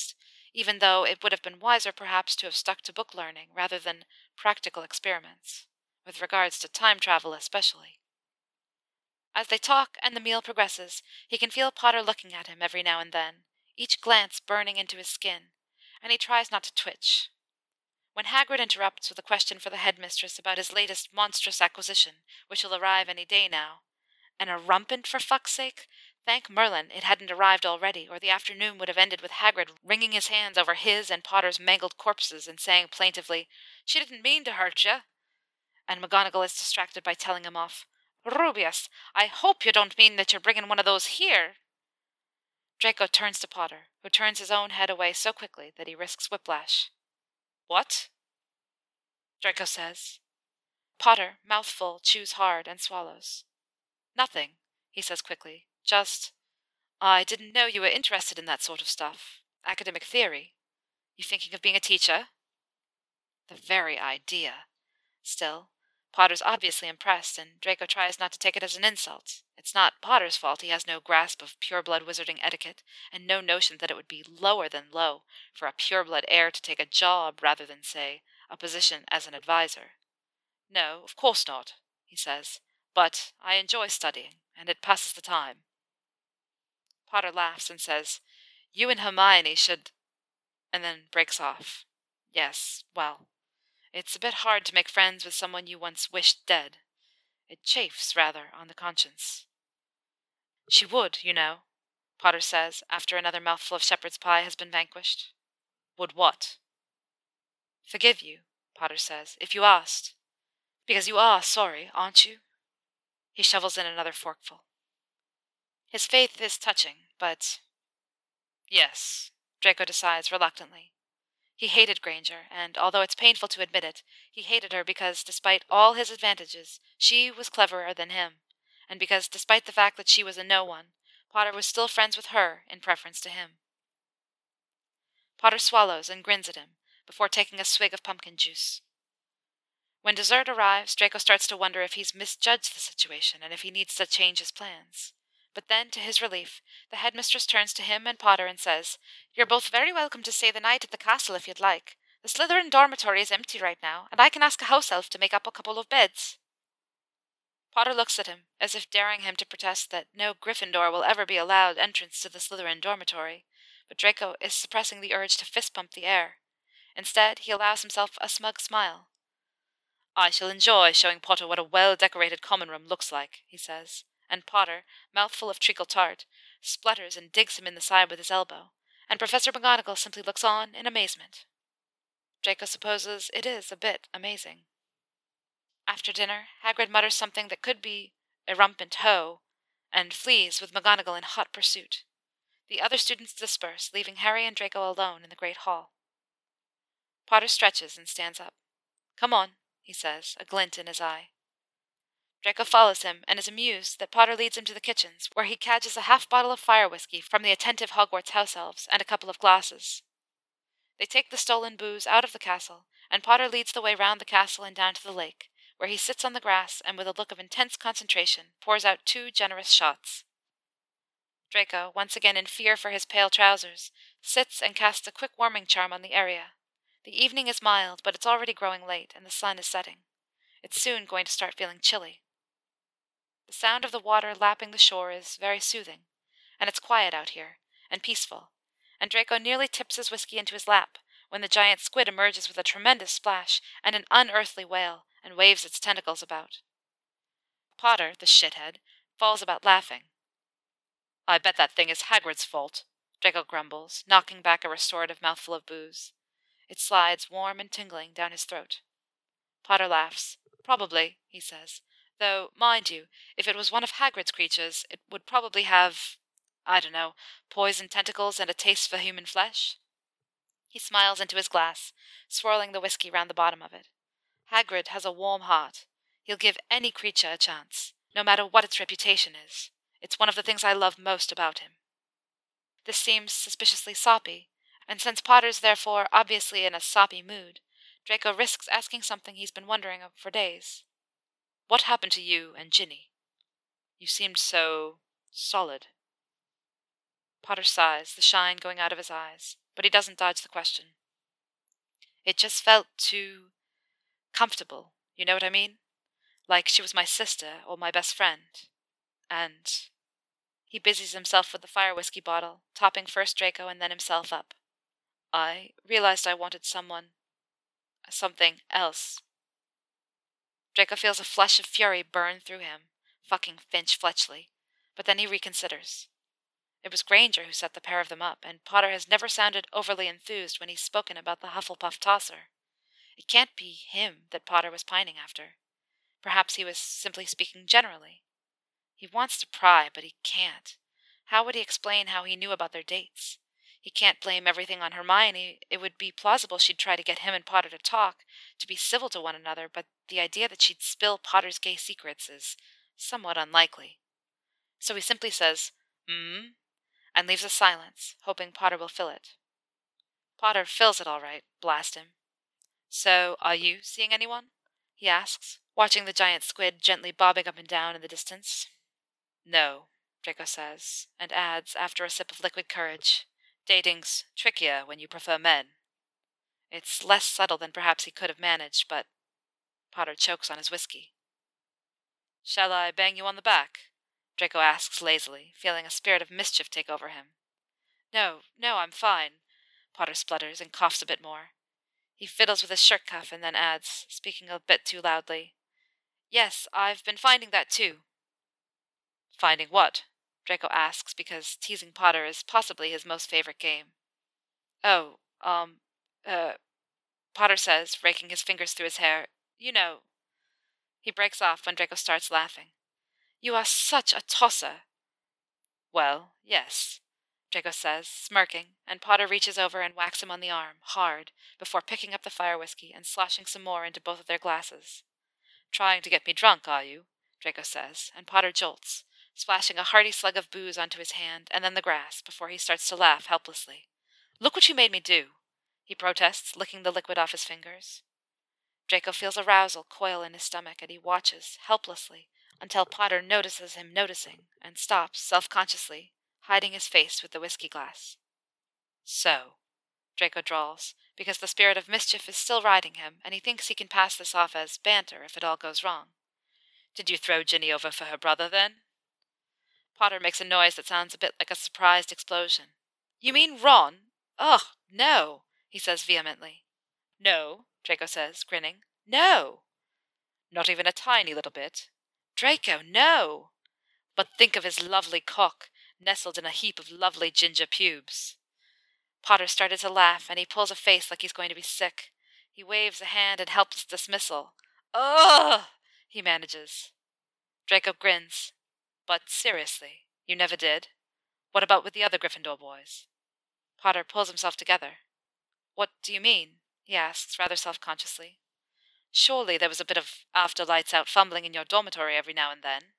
even though it would have been wiser perhaps to have stuck to book learning rather than practical experiments, with regards to time travel especially. As they talk and the meal progresses, he can feel Potter looking at him every now and then, each glance burning into his skin, and he tries not to twitch. When Hagrid interrupts with a question for the headmistress about his latest monstrous acquisition, which will arrive any day now, and a rumpant, for fuck's sake? Thank Merlin it hadn't arrived already, or the afternoon would have ended with Hagrid wringing his hands over his and Potter's mangled corpses and saying plaintively, "She didn't mean to hurt you," and McGonagall is distracted by telling him off. "Rubeus, I hope you don't mean that you're bringing one of those here." Draco turns to Potter, who turns his own head away so quickly that he risks whiplash. "What?" Draco says. Potter, mouthful, chews hard and swallows. "Nothing," he says quickly. "Just, I didn't know you were interested in that sort of stuff. Academic theory. You thinking of being a teacher?" The very idea. Still, Potter's obviously impressed, and Draco tries not to take it as an insult. It's not Potter's fault he has no grasp of pure-blood wizarding etiquette, and no notion that it would be lower than low for a pure-blood heir to take a job rather than, say, a position as an advisor. "No, of course not," he says, "but I enjoy studying, and it passes the time." Potter laughs and says, "You and Hermione should—" and then breaks off. Yes, well, it's a bit hard to make friends with someone you once wished dead. It chafes, rather, on the conscience. "She would, you know," Potter says, after another mouthful of shepherd's pie has been vanquished. "Would what?" "Forgive you," Potter says, "if you asked. Because you are sorry, aren't you?" He shovels in another forkful. His faith is touching, but... Yes, Draco decides reluctantly. He hated Granger, and, although it's painful to admit it, he hated her because, despite all his advantages, she was cleverer than him, and because, despite the fact that she was a no-one, Potter was still friends with her in preference to him. Potter swallows and grins at him, before taking a swig of pumpkin juice. When dessert arrives, Draco starts to wonder if he's misjudged the situation and if he needs to change his plans. But then, to his relief, the headmistress turns to him and Potter and says, "You're both very welcome to stay the night at the castle if you'd like. The Slytherin dormitory is empty right now, and I can ask a house elf to make up a couple of beds." Potter looks at him, as if daring him to protest that no Gryffindor will ever be allowed entrance to the Slytherin dormitory, but Draco is suppressing the urge to fist-pump the air. Instead, he allows himself a smug smile. "I shall enjoy showing Potter what a well-decorated common room looks like," he says, and Potter, mouthful of treacle tart, splutters and digs him in the side with his elbow, and Professor McGonagall simply looks on in amazement. Draco supposes it is a bit amazing. After dinner, Hagrid mutters something that could be a rumpant ho, and flees with McGonagall in hot pursuit. The other students disperse, leaving Harry and Draco alone in the great hall. Potter stretches and stands up. "Come on," he says, a glint in his eye. Draco follows him and is amused that Potter leads him to the kitchens, where he cadges a half-bottle of fire whiskey from the attentive Hogwarts house elves and a couple of glasses. They take the stolen booze out of the castle, and Potter leads the way round the castle and down to the lake, where he sits on the grass and with a look of intense concentration pours out two generous shots. Draco, once again in fear for his pale trousers, sits and casts a quick warming charm on the area. The evening is mild, but it's already growing late, and the sun is setting. It's soon going to start feeling chilly. The sound of the water lapping the shore is very soothing, and it's quiet out here, and peaceful, and Draco nearly tips his whiskey into his lap when the giant squid emerges with a tremendous splash and an unearthly wail and waves its tentacles about. Potter, the shithead, falls about laughing. "I bet that thing is Hagrid's fault," Draco grumbles, knocking back a restorative mouthful of booze. It slides warm and tingling down his throat. Potter laughs. "Probably," he says. "Though, mind you, if it was one of Hagrid's creatures, it would probably have, I don't know, poison tentacles and a taste for human flesh." He smiles into his glass, swirling the whiskey round the bottom of it. "Hagrid has a warm heart. He'll give any creature a chance, no matter what its reputation is. It's one of the things I love most about him." This seems suspiciously soppy, and since Potter's therefore obviously in a soppy mood, Draco risks asking something he's been wondering of for days. "What happened to you and Ginny? You seemed so solid." Potter sighs, the shine going out of his eyes, but he doesn't dodge the question. It just felt too comfortable, you know what I mean? Like she was my sister or my best friend. And he busies himself with the fire whiskey bottle, topping first Draco and then himself up. I realized I wanted someone, something else. Draco feels a flush of fury burn through him, fucking Finch Fletchley, but then he reconsiders. It was Granger who set the pair of them up, and Potter has never sounded overly enthused when he's spoken about the Hufflepuff tosser. It can't be him that Potter was pining after. Perhaps he was simply speaking generally. He wants to pry, but he can't. How would he explain how he knew about their dates? He can't blame everything on Hermione. It would be plausible she'd try to get him and Potter to talk, to be civil to one another, but the idea that she'd spill Potter's gay secrets is somewhat unlikely. So he simply says, hmm, and leaves a silence, hoping Potter will fill it. Potter fills it all right, blast him. So, are you seeing anyone? He asks, watching the giant squid gently bobbing up and down in the distance. No, Draco says, and adds, after a sip of liquid courage, dating's trickier when you prefer men. It's less subtle than perhaps he could have managed, but Potter chokes on his whiskey. Shall I bang you on the back? Draco asks lazily, feeling a spirit of mischief take over him. No, no, I'm fine, Potter splutters and coughs a bit more. He fiddles with his shirt cuff and then adds, speaking a bit too loudly, Yes, I've been finding that too. Finding what? Draco asks, because teasing Potter is possibly his most favorite game. Oh, um, uh, Potter says, raking his fingers through his hair, you know. He breaks off when Draco starts laughing. You are such a tosser. Well, yes, Draco says, smirking, and Potter reaches over and whacks him on the arm, hard, before picking up the fire whiskey and sloshing some more into both of their glasses. Trying to get me drunk, are you? Draco says, and Potter jolts, splashing a hearty slug of booze onto his hand and then the grass before he starts to laugh helplessly. Look what you made me do, he protests, licking the liquid off his fingers. Draco feels arousal coil in his stomach, and he watches, helplessly, until Potter notices him noticing, and stops, self-consciously, hiding his face with the whiskey glass. So, Draco drawls, because the spirit of mischief is still riding him, and he thinks he can pass this off as banter if it all goes wrong. Did you throw Ginny over for her brother, then? Potter makes a noise that sounds a bit like a surprised explosion. You mean Ron? Ugh, no, he says vehemently. No, Draco says, grinning. No! Not even a tiny little bit. Draco, no! But think of his lovely cock, nestled in a heap of lovely ginger pubes. Potter started to laugh, and he pulls a face like he's going to be sick. He waves a hand in helpless dismissal. Ugh! He manages. Draco grins. But seriously, you never did? What about with the other Gryffindor boys? Potter pulls himself together. What do you mean? He asks, rather self-consciously. Surely there was a bit of after-lights-out fumbling in your dormitory every now and then.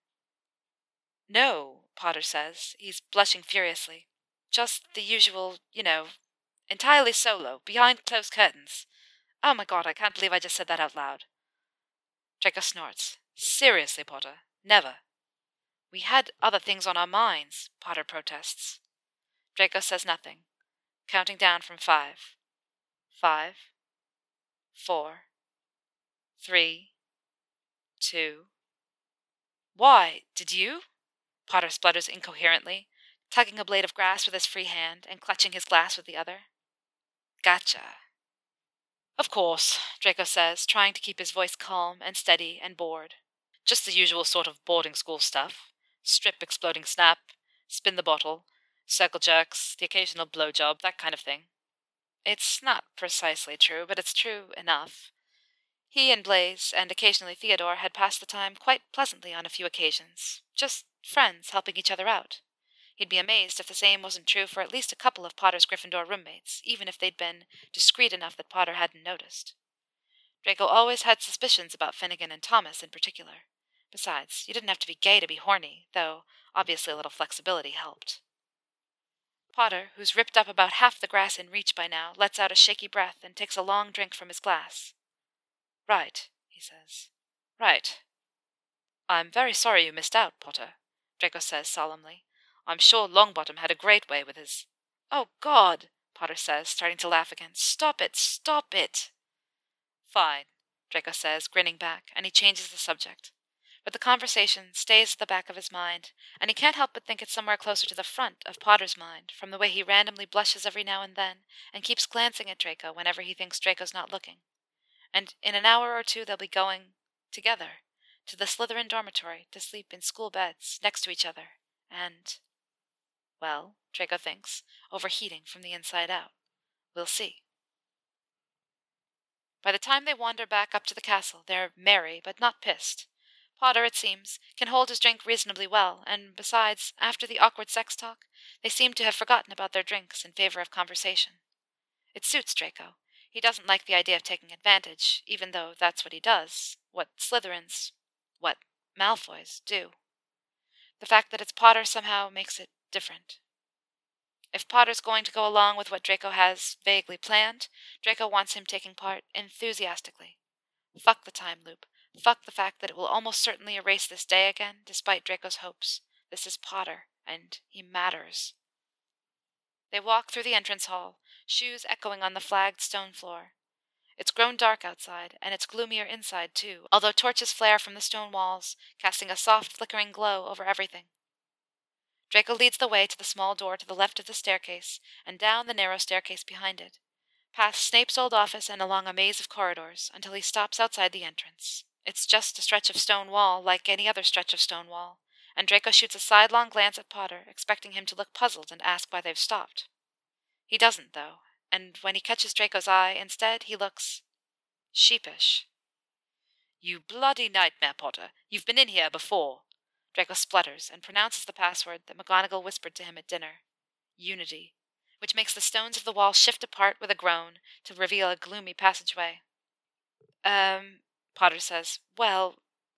No, Potter says. He's blushing furiously. Just the usual, you know, entirely solo, behind closed curtains. Oh my god, I can't believe I just said that out loud. Draco snorts. Seriously, Potter, never. We had other things on our minds, Potter protests. Draco says nothing, counting down from five. Five. Four. Three. Two. Why, did you? Potter splutters incoherently, tugging a blade of grass with his free hand and clutching his glass with the other. Gotcha. Of course, Draco says, trying to keep his voice calm and steady and bored. Just the usual sort of boarding school stuff. Strip exploding snap, spin the bottle, circle jerks, the occasional blowjob, that kind of thing. It's not precisely true, but it's true enough. He and Blaise, and occasionally Theodore, had passed the time quite pleasantly on a few occasions. Just friends helping each other out. He'd be amazed if the same wasn't true for at least a couple of Potter's Gryffindor roommates, even if they'd been discreet enough that Potter hadn't noticed. Draco always had suspicions about Finnegan and Thomas in particular. Besides, you didn't have to be gay to be horny, though obviously a little flexibility helped. Potter, who's ripped up about half the grass in reach by now, lets out a shaky breath and takes a long drink from his glass. Right, he says. Right. I'm very sorry you missed out, Potter, Draco says solemnly. I'm sure Longbottom had a great way with his... Oh, God! Potter says, starting to laugh again. Stop it! Stop it! Fine, Draco says, grinning back, and he changes the subject. But the conversation stays at the back of his mind, and he can't help but think it's somewhere closer to the front of Potter's mind, from the way he randomly blushes every now and then, and keeps glancing at Draco whenever he thinks Draco's not looking. And in an hour or two they'll be going, together, to the Slytherin dormitory to sleep in school beds next to each other, and, well, Draco thinks, overheating from the inside out. We'll see. By the time they wander back up to the castle, they're merry but not pissed. Potter, it seems, can hold his drink reasonably well, and besides, after the awkward sex talk, they seem to have forgotten about their drinks in favor of conversation. It suits Draco. He doesn't like the idea of taking advantage, even though that's what he does, what Slytherins, what Malfoys do. The fact that it's Potter somehow makes it different. If Potter's going to go along with what Draco has vaguely planned, Draco wants him taking part enthusiastically. Fuck the time loop. Fuck the fact that it will almost certainly erase this day again, despite Draco's hopes. This is Potter, and he matters. They walk through the entrance hall, shoes echoing on the flagged stone floor. It's grown dark outside, and it's gloomier inside, too, although torches flare from the stone walls, casting a soft, flickering glow over everything. Draco leads the way to the small door to the left of the staircase, and down the narrow staircase behind it, past Snape's old office and along a maze of corridors, until he stops outside the entrance. It's just a stretch of stone wall, like any other stretch of stone wall, and Draco shoots a sidelong glance at Potter, expecting him to look puzzled and ask why they've stopped. He doesn't, though, and when he catches Draco's eye, instead he looks sheepish. "You bloody nightmare, Potter! You've been in here before!" Draco splutters and pronounces the password that McGonagall whispered to him at dinner. Unity, which makes the stones of the wall shift apart with a groan to reveal a gloomy passageway. Um... Potter says, "Well..."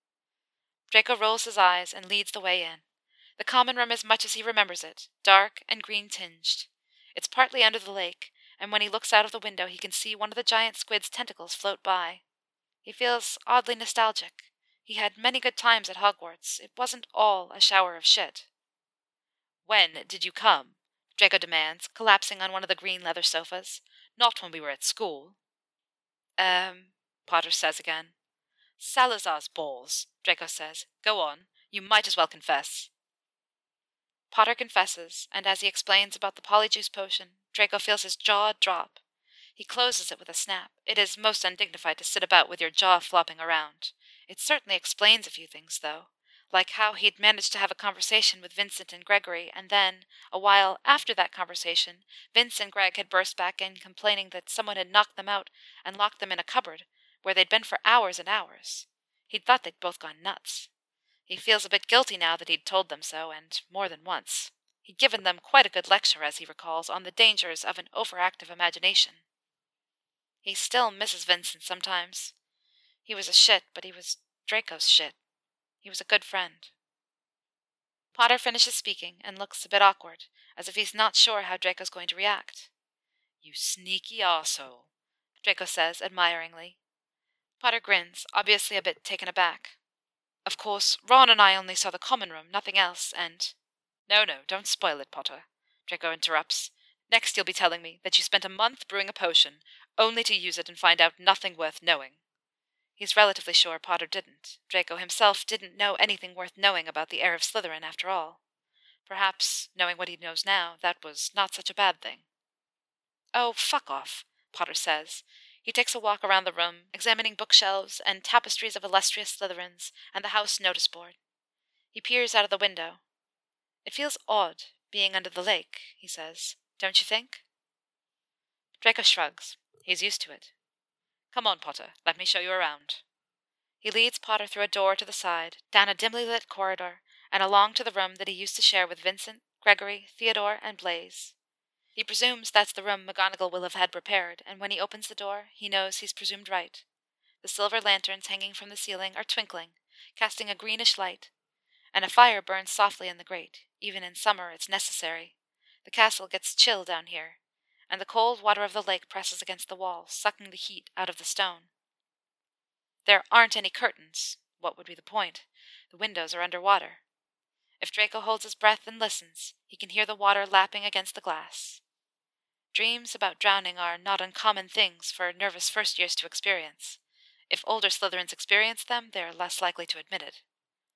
Draco rolls his eyes and leads the way in. The common room is much as he remembers it, dark and green-tinged. It's partly under the lake, and when he looks out of the window he can see one of the giant squid's tentacles float by. He feels oddly nostalgic. He had many good times at Hogwarts. It wasn't all a shower of shit. "When did you come?" Draco demands, collapsing on one of the green leather sofas. "Not when we were at school." Um, Potter says again. "Salazar's balls," Draco says. "Go on. You might as well confess." Potter confesses, and as he explains about the polyjuice potion, Draco feels his jaw drop. He closes it with a snap. It is most undignified to sit about with your jaw flopping around. It certainly explains a few things, though, like how he'd managed to have a conversation with Vincent and Gregory, and then, a while after that conversation, Vince and Greg had burst back in complaining that someone had knocked them out and locked them in a cupboard, where they'd been for hours and hours. He'd thought they'd both gone nuts. He feels a bit guilty now that he'd told them so, and more than once. He'd given them quite a good lecture, as he recalls, on the dangers of an overactive imagination. He still misses Vincent sometimes. He was a shit, but he was Draco's shit. He was a good friend. Potter finishes speaking and looks a bit awkward, as if he's not sure how Draco's going to react. "You sneaky arsehole," Draco says admiringly. Potter grins, obviously a bit taken aback. "Of course, Ron and I only saw the common room, nothing else, and—" "No, no, don't spoil it, Potter," Draco interrupts. "Next you'll be telling me that you spent a month brewing a potion, only to use it and find out nothing worth knowing." He's relatively sure Potter didn't. Draco himself didn't know anything worth knowing about the heir of Slytherin, after all. Perhaps, knowing what he knows now, that was not such a bad thing. "Oh, fuck off," Potter says. He takes a walk around the room, examining bookshelves and tapestries of illustrious Slytherins and the house notice board. He peers out of the window. "It feels odd, being under the lake," he says. "Don't you think?" Draco shrugs. He's used to it. "Come on, Potter. Let me show you around." He leads Potter through a door to the side, down a dimly lit corridor, and along to the room that he used to share with Vincent, Gregory, Theodore, and Blaise. He presumes that's the room McGonagall will have had prepared, and when he opens the door, he knows he's presumed right. The silver lanterns hanging from the ceiling are twinkling, casting a greenish light, and a fire burns softly in the grate. Even in summer it's necessary. The castle gets chill down here, and the cold water of the lake presses against the wall, sucking the heat out of the stone. There aren't any curtains. What would be the point? The windows are under water. If Draco holds his breath and listens, he can hear the water lapping against the glass. Dreams about drowning are not uncommon things for nervous first years to experience. If older Slytherins experience them, they're less likely to admit it.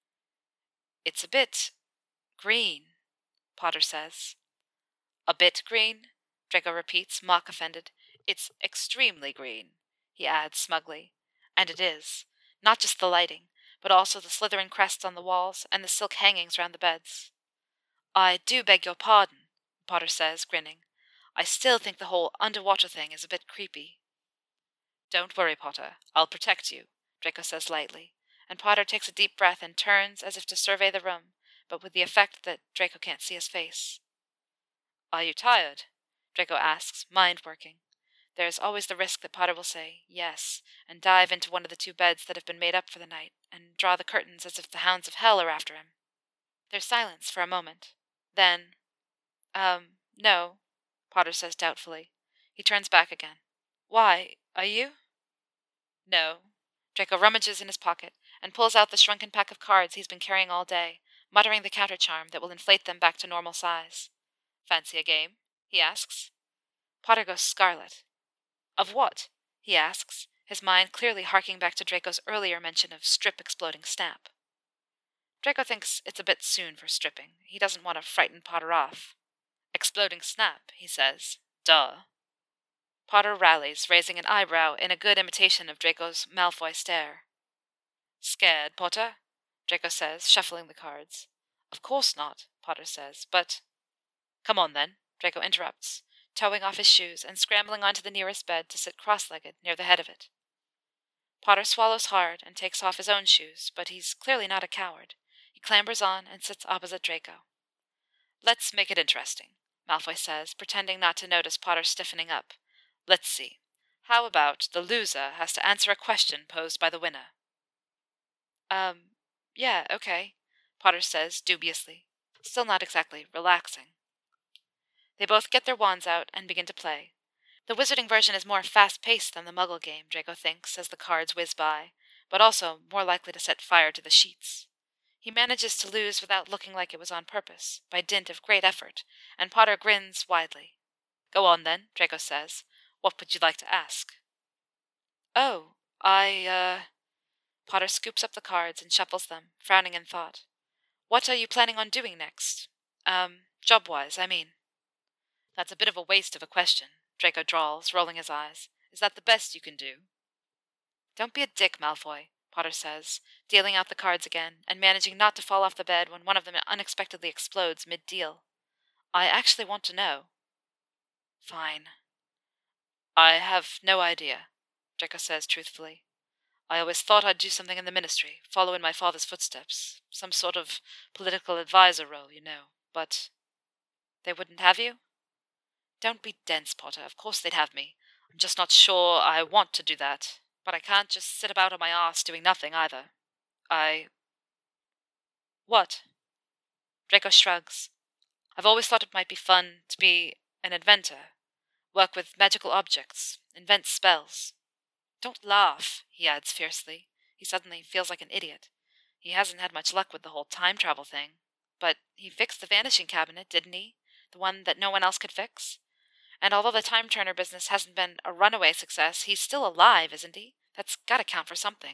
It's a bit green, Potter says. A bit green? Draco repeats, mock offended. It's extremely green, he adds smugly. And it is. Not just the lighting, but also the Slytherin crests on the walls and the silk hangings round the beds. I do beg your pardon, Potter says, grinning. I still think the whole underwater thing is a bit creepy. Don't worry, Potter. I'll protect you, Draco says lightly, and Potter takes a deep breath and turns as if to survey the room, but with the effect that Draco can't see his face. Are you tired? Draco asks, mind working. There is always the risk that Potter will say yes, and dive into one of the two beds that have been made up for the night, and draw the curtains as if the hounds of hell are after him. There's silence for a moment. Then, um, no, Potter says doubtfully. He turns back again. Why, are you? No. Draco rummages in his pocket and pulls out the shrunken pack of cards he's been carrying all day, muttering the counter-charm that will inflate them back to normal size. Fancy a game? He asks. Potter goes scarlet. Of what? He asks, his mind clearly harking back to Draco's earlier mention of strip exploding snap. Draco thinks it's a bit soon for stripping. He doesn't want to frighten Potter off. Exploding snap, he says. Duh. Potter rallies, raising an eyebrow in a good imitation of Draco's Malfoy stare. Scared, Potter? Draco says, shuffling the cards. Of course not, Potter says, but... Come on, then, Draco interrupts, towing off his shoes and scrambling onto the nearest bed to sit cross-legged near the head of it. Potter swallows hard and takes off his own shoes, but he's clearly not a coward. He clambers on and sits opposite Draco. Let's make it interesting, Malfoy says, pretending not to notice Potter stiffening up. Let's see. How about the loser has to answer a question posed by the winner? Um, yeah, okay, Potter says dubiously, still not exactly relaxing. They both get their wands out and begin to play. The wizarding version is more fast-paced than the Muggle game, Draco thinks, as the cards whiz by, but also more likely to set fire to the sheets. He manages to lose without looking like it was on purpose, by dint of great effort, and Potter grins widely. Go on, then, Draco says. What would you like to ask? Oh, I, uh... Potter scoops up the cards and shuffles them, frowning in thought. What are you planning on doing next? Um, job-wise, I mean. That's a bit of a waste of a question, Draco drawls, rolling his eyes. Is that the best you can do? Don't be a dick, Malfoy, Potter says, dealing out the cards again, and managing not to fall off the bed when one of them unexpectedly explodes mid-deal. I actually want to know. Fine. I have no idea, Draco says truthfully. I always thought I'd do something in the ministry, follow in my father's footsteps. Some sort of political advisor role, you know. But they wouldn't have you? Don't be dense, Potter. Of course they'd have me. I'm just not sure I want to do that. But I can't just sit about on my arse doing nothing, either. I... What? Draco shrugs. I've always thought it might be fun to be an inventor. Work with magical objects. Invent spells. Don't laugh, he adds fiercely. He suddenly feels like an idiot. He hasn't had much luck with the whole time travel thing. But he fixed the vanishing cabinet, didn't he? The one that no one else could fix? And although the time turner business hasn't been a runaway success, he's still alive, isn't he? That's gotta count for something.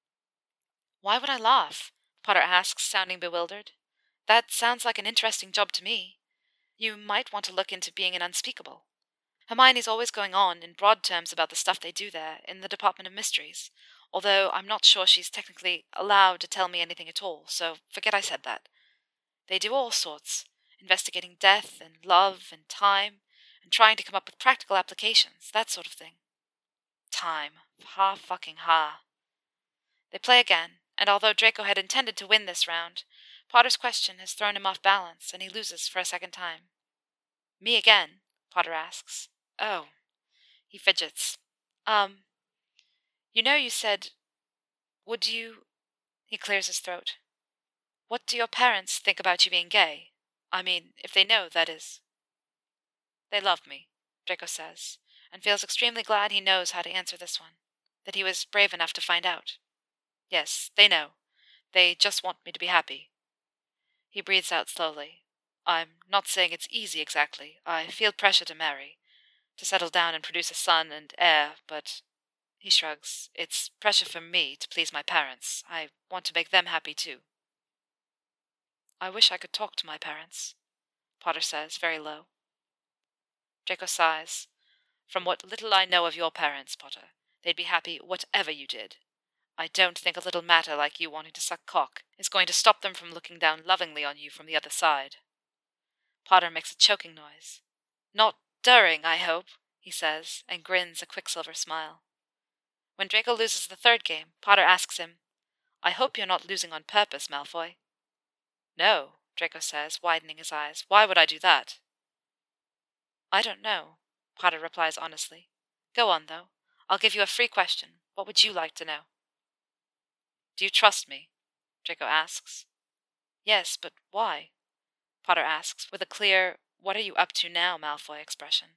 Why would I laugh? Potter asks, sounding bewildered. That sounds like an interesting job to me. You might want to look into being an unspeakable. Hermione's always going on in broad terms about the stuff they do there in the Department of Mysteries, although I'm not sure she's technically allowed to tell me anything at all, so forget I said that. They do all sorts, investigating death and love and time, and trying to come up with practical applications, that sort of thing. Time. Ha fucking ha. They play again, and although Draco had intended to win this round, Potter's question has thrown him off balance, and he loses for a second time. Me again? Potter asks. Oh. He fidgets. Um, you know you said, would you... He clears his throat. What do your parents think about you being gay? I mean, if they know, that is. They love me, Draco says, and feels extremely glad he knows how to answer this one, that he was brave enough to find out. Yes, they know. They just want me to be happy. He breathes out slowly. I'm not saying it's easy exactly. I feel pressure to marry. to settle down and produce a son and heir, but he shrugs. It's pressure from me to please my parents. I want to make them happy too. I wish I could talk to my parents, Potter says, very low. Draco sighs. From what little I know of your parents, Potter, they'd be happy whatever you did. I don't think a little matter like you wanting to suck cock is going to stop them from looking down lovingly on you from the other side. Potter makes a choking noise. Not during, I hope, he says, and grins a quicksilver smile. When Draco loses the third game, Potter asks him, I hope you're not losing on purpose, Malfoy. No, Draco says, widening his eyes. Why would I do that? I don't know, Potter replies honestly. Go on, though. I'll give you a free question. What would you like to know? Do you trust me? Draco asks. Yes, but why? Potter asks, with a clear, what are you up to now, Malfoy expression.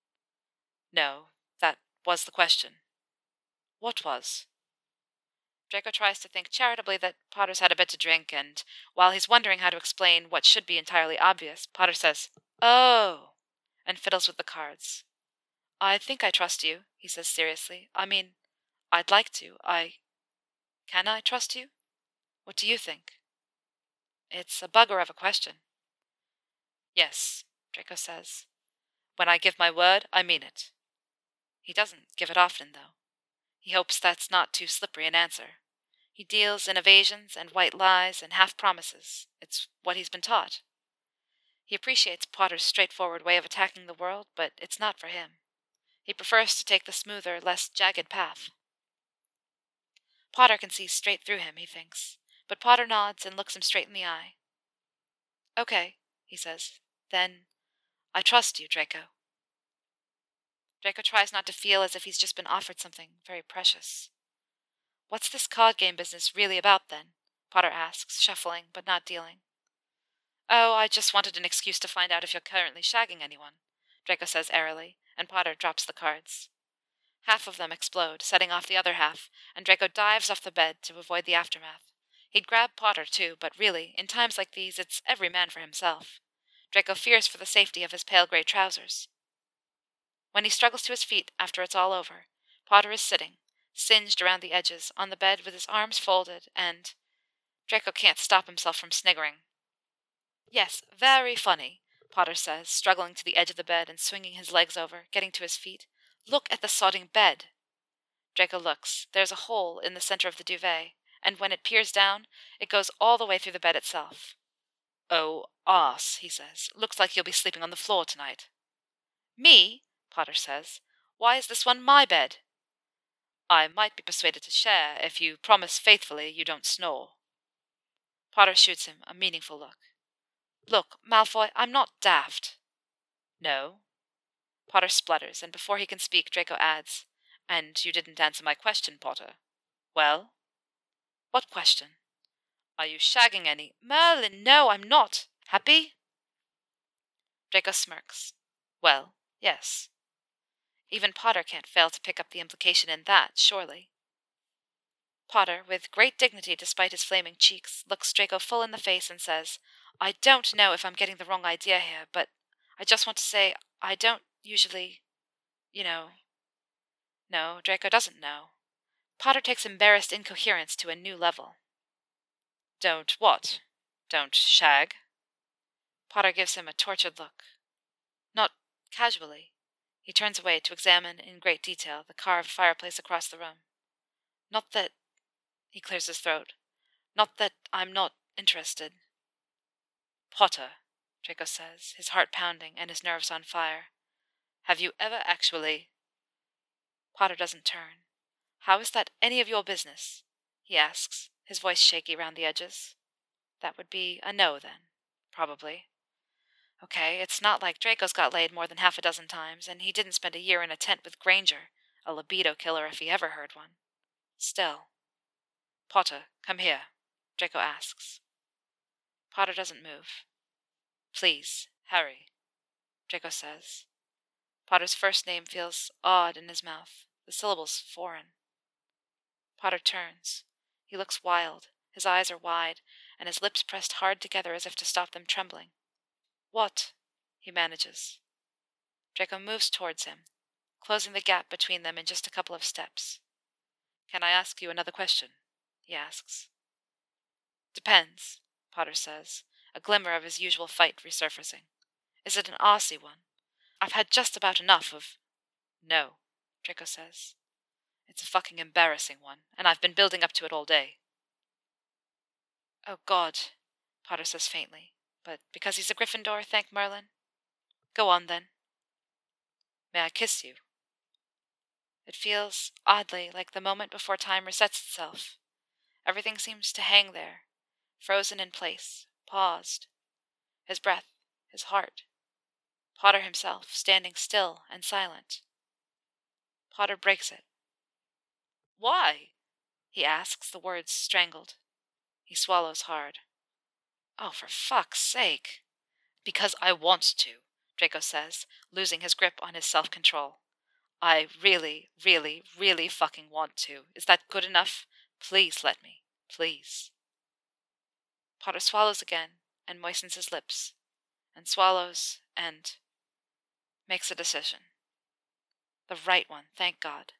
No, that was the question. What was? Draco tries to think charitably that Potter's had a bit to drink, and while he's wondering how to explain what should be entirely obvious, Potter says, Oh, and fiddles with the cards. I think I trust you, he says seriously. I mean, I'd like to. I... Can I trust you? What do you think? It's a bugger of a question. Yes, Draco says. When I give my word, I mean it. He doesn't give it often, though. He hopes that's not too slippery an answer. He deals in evasions and white lies and half-promises. It's what he's been taught. He appreciates Potter's straightforward way of attacking the world, but it's not for him. He prefers to take the smoother, less jagged path. Potter can see straight through him, he thinks, but Potter nods and looks him straight in the eye. Okay, he says. Then, I trust you, Draco. Draco tries not to feel as if he's just been offered something very precious. What's this card game business really about, then? Potter asks, shuffling, but not dealing. Oh, I just wanted an excuse to find out if you're currently shagging anyone, Draco says airily, and Potter drops the cards. Half of them explode, setting off the other half, and Draco dives off the bed to avoid the aftermath. He'd grab Potter, too, but really, in times like these, it's every man for himself. Draco fears for the safety of his pale grey trousers. When he struggles to his feet after it's all over, Potter is sitting, singed around the edges, on the bed with his arms folded, and Draco can't stop himself from sniggering. Yes, very funny, Potter says, struggling to the edge of the bed and swinging his legs over, getting to his feet. Look at the sodding bed. Draco looks. There's a hole in the center of the duvet, and when it peers down, it goes all the way through the bed itself. Oh, arse, he says. Looks like you'll be sleeping on the floor tonight. Me? Potter says. Why is this one my bed? I might be persuaded to share if you promise faithfully you don't snore. Potter shoots him a meaningful look. Look, Malfoy, I'm not daft. No. Potter splutters, and before he can speak, Draco adds, And you didn't answer my question, Potter. Well? What question? Are you shagging any? Merlin, no, I'm not. Happy? Draco smirks. Well, yes. Even Potter can't fail to pick up the implication in that, surely. Potter, with great dignity despite his flaming cheeks, looks Draco full in the face and says, I don't know if I'm getting the wrong idea here, but I just want to say I don't usually, you know. No, Draco doesn't know. Potter takes embarrassed incoherence to a new level. Don't what? Don't shag? Potter gives him a tortured look. Not casually. He turns away to examine in great detail the carved fireplace across the room. Not that... He clears his throat. Not that I'm not interested. Potter, Draco says, his heart pounding and his nerves on fire. Have you ever actually... Potter doesn't turn. How is that any of your business? He asks, his voice shaky round the edges. That would be a no, then. Probably. Okay, it's not like Draco's got laid more than half a dozen times, and he didn't spend a year in a tent with Granger, a libido killer if he ever heard one. Still. Potter, come here, Draco asks. Potter doesn't move. Please, Harry, Draco says. Potter's first name feels odd in his mouth, the syllables foreign. Potter turns. He looks wild, his eyes are wide, and his lips pressed hard together as if to stop them trembling. What? He manages. Draco moves towards him, closing the gap between them in just a couple of steps. "Can I ask you another question?" he asks. "Depends," Potter says, a glimmer of his usual fight resurfacing. "Is it an Aussie one? I've had just about enough of—" "No," Draco says. "It's a fucking embarrassing one, and I've been building up to it all day." "Oh, God," Potter says faintly, but because he's a Gryffindor, thank Merlin. "Go on, then." "May I kiss you?" It feels, oddly, like the moment before time resets itself. Everything seems to hang there, frozen in place, paused. His breath, his heart. Potter himself, standing still and silent. Potter breaks it. "Why?" he asks, the words strangled. He swallows hard. "Oh, for fuck's sake." "Because I want to," Draco says, losing his grip on his self-control. "I really, really, really fucking want to. Is that good enough? Please let me. Please." Potter swallows again and moistens his lips, and swallows, and makes a decision. The right one, thank God.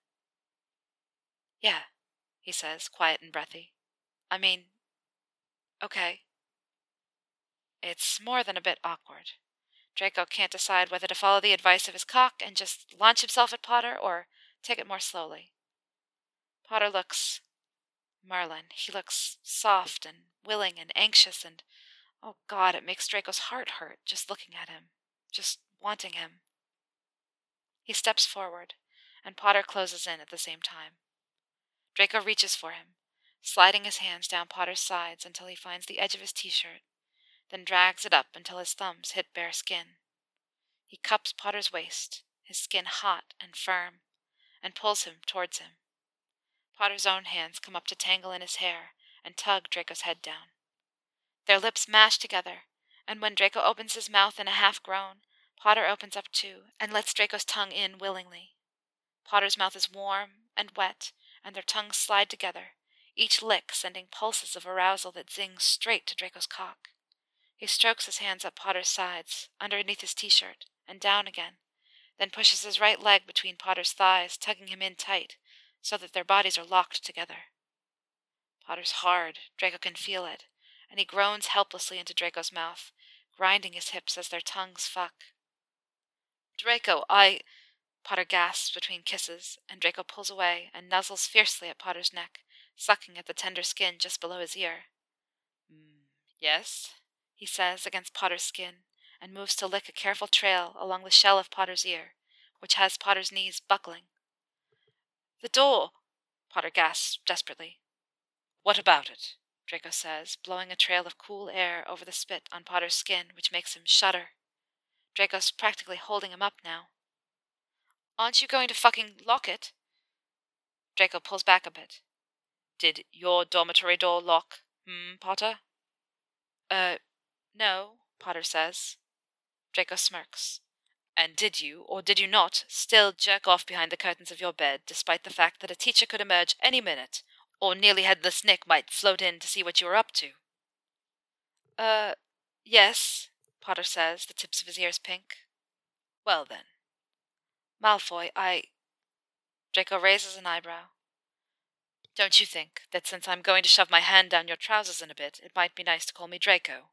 "Yeah," he says, quiet and breathy. "I mean, okay." It's more than a bit awkward. Draco can't decide whether to follow the advice of his cock and just launch himself at Potter or take it more slowly. Potter looks... Merlin, he looks soft and willing and anxious, and oh God, it makes Draco's heart hurt just looking at him, just wanting him. He steps forward, and Potter closes in at the same time. Draco reaches for him, sliding his hands down Potter's sides until he finds the edge of his t-shirt, then drags it up until his thumbs hit bare skin. He cups Potter's waist, his skin hot and firm, and pulls him towards him. Potter's own hands come up to tangle in his hair and tug Draco's head down. Their lips mash together, and when Draco opens his mouth in a half-groan, Potter opens up too and lets Draco's tongue in willingly. Potter's mouth is warm and wet, and their tongues slide together, each lick sending pulses of arousal that zing straight to Draco's cock. He strokes his hands up Potter's sides, underneath his t-shirt, and down again, then pushes his right leg between Potter's thighs, tugging him in tight, so that their bodies are locked together. Potter's hard, Draco can feel it, and he groans helplessly into Draco's mouth, grinding his hips as their tongues fuck. "Draco, I—" Potter gasps between kisses, and Draco pulls away and nuzzles fiercely at Potter's neck, sucking at the tender skin just below his ear. Mm, "yes?" he says against Potter's skin, and moves to lick a careful trail along the shell of Potter's ear, which has Potter's knees buckling. "The door!" Potter gasps desperately. "What about it?" Draco says, blowing a trail of cool air over the spit on Potter's skin, which makes him shudder. Draco's practically holding him up now. "Aren't you going to fucking lock it?" Draco pulls back a bit. "Did your dormitory door lock, hmm, Potter?" Uh, no, Potter says. Draco smirks. "And did you, or did you not, still jerk off behind the curtains of your bed, despite the fact that a teacher could emerge any minute, or nearly headless Nick might float in to see what you were up to?" Uh, yes, Potter says, the tips of his ears pink. "Well then." "Malfoy, I—" Draco raises an eyebrow. "Don't you think that since I'm going to shove my hand down your trousers in a bit, it might be nice to call me Draco?"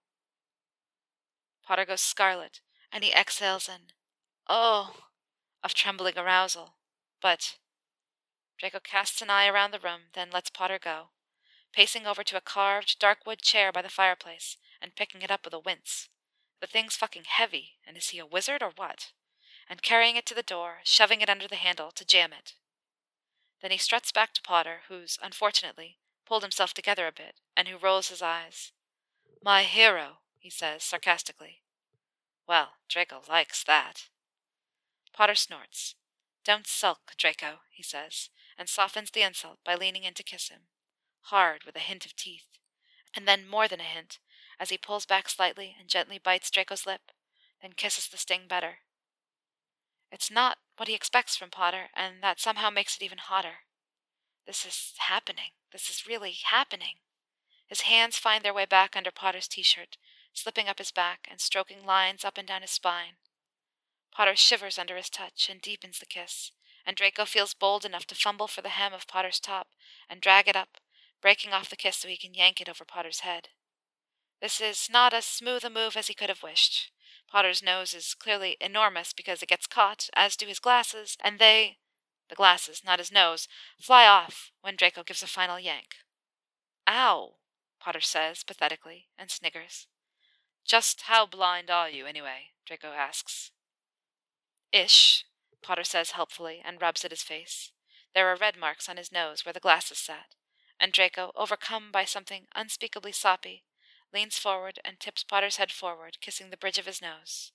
Potter goes scarlet, and he exhales an "oh" of trembling arousal. But Draco casts an eye around the room, then lets Potter go, pacing over to a carved, dark wood chair by the fireplace and picking it up with a wince. The thing's fucking heavy, and is he a wizard or what? And carrying it to the door, shoving it under the handle to jam it. Then he struts back to Potter, who's, unfortunately, pulled himself together a bit, and who rolls his eyes. "My hero," he says sarcastically. Well, Draco likes that. Potter snorts. "Don't sulk, Draco," he says, and softens the insult by leaning in to kiss him, hard with a hint of teeth, and then more than a hint, as he pulls back slightly and gently bites Draco's lip, then kisses the sting better. It's not what he expects from Potter, and that somehow makes it even hotter. This is happening. This is really happening. His hands find their way back under Potter's t-shirt, slipping up his back and stroking lines up and down his spine. Potter shivers under his touch and deepens the kiss, and Draco feels bold enough to fumble for the hem of Potter's top and drag it up, breaking off the kiss so he can yank it over Potter's head. This is not as smooth a move as he could have wished. Potter's nose is clearly enormous because it gets caught, as do his glasses, and they, the glasses, not his nose, fly off when Draco gives a final yank. Ow, Potter says pathetically, and sniggers. Just how blind are you, anyway? Draco asks. Ish, Potter says helpfully and rubs at his face. There are red marks on his nose where the glasses sat, and Draco, overcome by something unspeakably soppy, leans forward and tips Potter's head forward, kissing the bridge of his nose.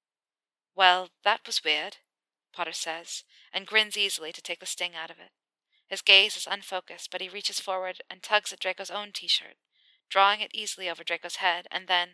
Well, that was weird, Potter says, and grins easily to take the sting out of it. His gaze is unfocused, but he reaches forward and tugs at Draco's own t-shirt, drawing it easily over Draco's head, and then...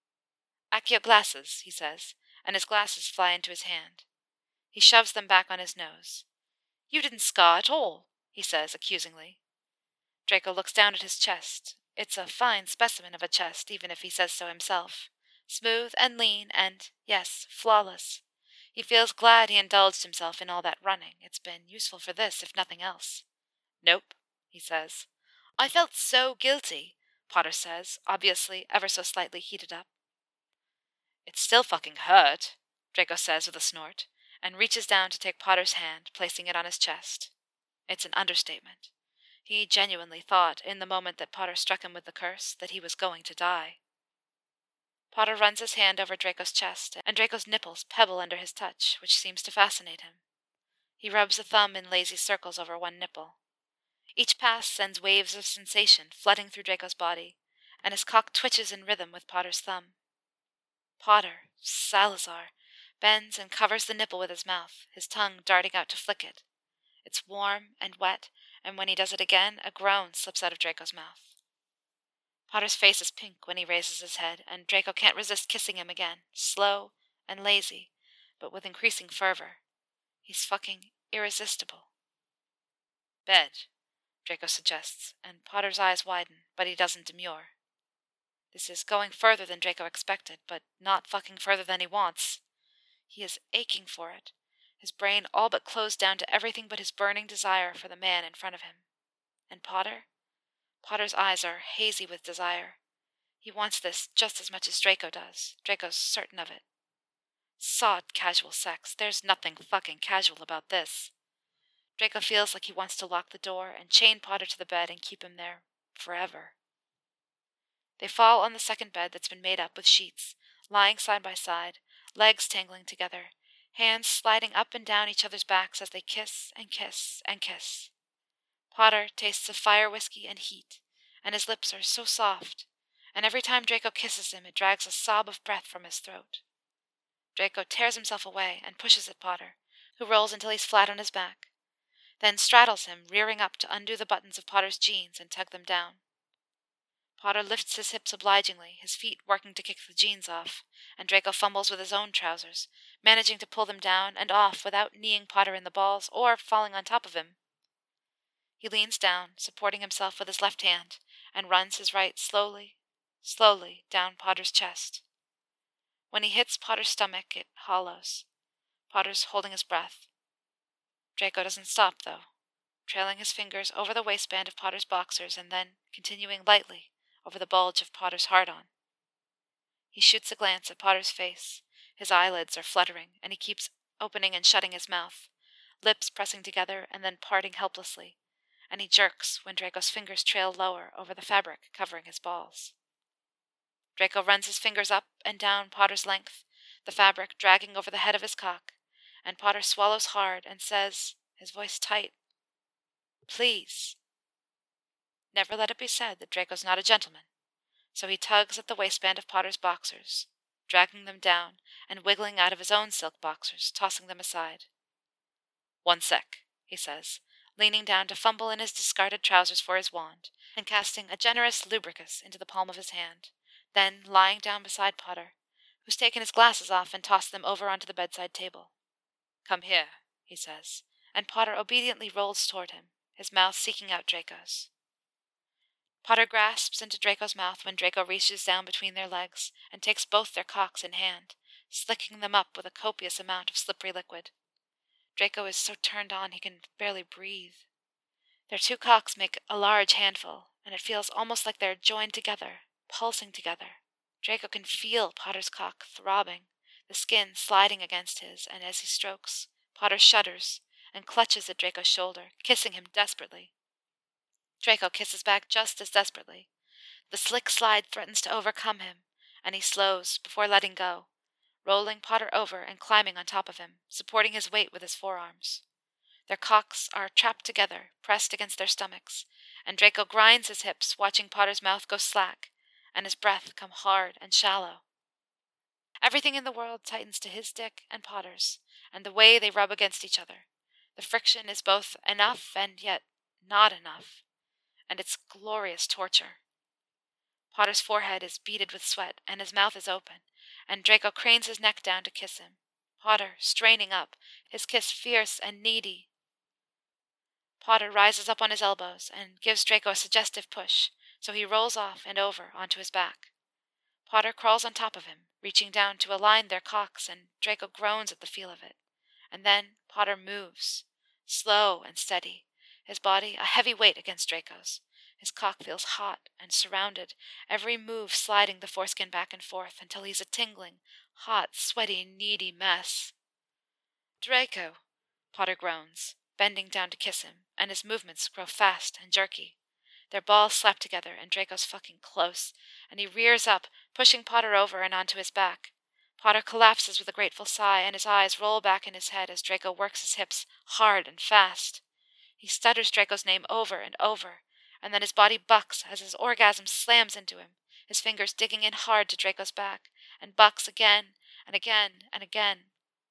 Accio glasses, he says, and his glasses fly into his hand. He shoves them back on his nose. You didn't scar at all, he says accusingly. Draco looks down at his chest. It's a fine specimen of a chest, even if he says so himself. Smooth and lean and, yes, flawless. He feels glad he indulged himself in all that running. It's been useful for this, if nothing else. Nope, he says. I felt so guilty, Potter says, obviously ever so slightly heated up. It still fucking hurt, Draco says with a snort, and reaches down to take Potter's hand, placing it on his chest. It's an understatement. He genuinely thought, in the moment that Potter struck him with the curse, that he was going to die. Potter runs his hand over Draco's chest, and Draco's nipples pebble under his touch, which seems to fascinate him. He rubs a thumb in lazy circles over one nipple. Each pass sends waves of sensation flooding through Draco's body, and his cock twitches in rhythm with Potter's thumb. Potter, Salazar, bends and covers the nipple with his mouth, his tongue darting out to flick it. It's warm and wet, and when he does it again, a groan slips out of Draco's mouth. Potter's face is pink when he raises his head, and Draco can't resist kissing him again, slow and lazy, but with increasing fervor. He's fucking irresistible. Bed, Draco suggests, and Potter's eyes widen, but he doesn't demur. This is going further than Draco expected, but not fucking further than he wants. He is aching for it, his brain all but closed down to everything but his burning desire for the man in front of him. And Potter? Potter's eyes are hazy with desire. He wants this just as much as Draco does. Draco's certain of it. Sod casual sex. There's nothing fucking casual about this. Draco feels like he wants to lock the door and chain Potter to the bed and keep him there forever. They fall on the second bed that's been made up with sheets, lying side by side, legs tangling together, hands sliding up and down each other's backs as they kiss and kiss and kiss. Potter tastes of fire whiskey and heat, and his lips are so soft, and every time Draco kisses him it drags a sob of breath from his throat. Draco tears himself away and pushes at Potter, who rolls until he's flat on his back, then straddles him, rearing up to undo the buttons of Potter's jeans and tug them down. Potter lifts his hips obligingly, his feet working to kick the jeans off, and Draco fumbles with his own trousers, managing to pull them down and off without kneeing Potter in the balls or falling on top of him. He leans down, supporting himself with his left hand, and runs his right slowly, slowly down Potter's chest. When he hits Potter's stomach, it hollows. Potter's holding his breath. Draco doesn't stop, though, trailing his fingers over the waistband of Potter's boxers and then continuing lightly over the bulge of Potter's hard-on. He shoots a glance at Potter's face. His eyelids are fluttering, and he keeps opening and shutting his mouth, lips pressing together and then parting helplessly, and he jerks when Draco's fingers trail lower over the fabric covering his balls. Draco runs his fingers up and down Potter's length, the fabric dragging over the head of his cock, and Potter swallows hard and says, his voice tight, "Please." Never let it be said that Draco's not a gentleman, so he tugs at the waistband of Potter's boxers, dragging them down and wiggling out of his own silk boxers, tossing them aside. "One sec," he says, leaning down to fumble in his discarded trousers for his wand, and casting a generous lubricus into the palm of his hand, then lying down beside Potter, who's taken his glasses off and tossed them over onto the bedside table. "Come here," he says, and Potter obediently rolls toward him, his mouth seeking out Draco's. Potter grasps into Draco's mouth when Draco reaches down between their legs and takes both their cocks in hand, slicking them up with a copious amount of slippery liquid. Draco is so turned on he can barely breathe. Their two cocks make a large handful, and it feels almost like they're joined together, pulsing together. Draco can feel Potter's cock throbbing, the skin sliding against his, and as he strokes, Potter shudders and clutches at Draco's shoulder, kissing him desperately. Draco kisses back just as desperately. The slick slide threatens to overcome him, and he slows before letting go, rolling Potter over and climbing on top of him, supporting his weight with his forearms. Their cocks are trapped together, pressed against their stomachs, and Draco grinds his hips, watching Potter's mouth go slack, and his breath come hard and shallow. Everything in the world tightens to his dick and Potter's, and the way they rub against each other. The friction is both enough and yet not enough, and it's glorious torture. Potter's forehead is beaded with sweat, and his mouth is open, and Draco cranes his neck down to kiss him. Potter straining up, his kiss fierce and needy. Potter rises up on his elbows and gives Draco a suggestive push, so he rolls off and over onto his back. Potter crawls on top of him, reaching down to align their cocks, and Draco groans at the feel of it. And then Potter moves, slow and steady, his body a heavy weight against Draco's. His cock feels hot and surrounded, every move sliding the foreskin back and forth until he's a tingling, hot, sweaty, needy mess. Draco, Potter groans, bending down to kiss him, and his movements grow fast and jerky. Their balls slap together, and Draco's fucking close, and he rears up, pushing Potter over and onto his back. Potter collapses with a grateful sigh, and his eyes roll back in his head as Draco works his hips hard and fast. He stutters Draco's name over and over, and then his body bucks as his orgasm slams into him, his fingers digging in hard to Draco's back, and bucks again and again and again.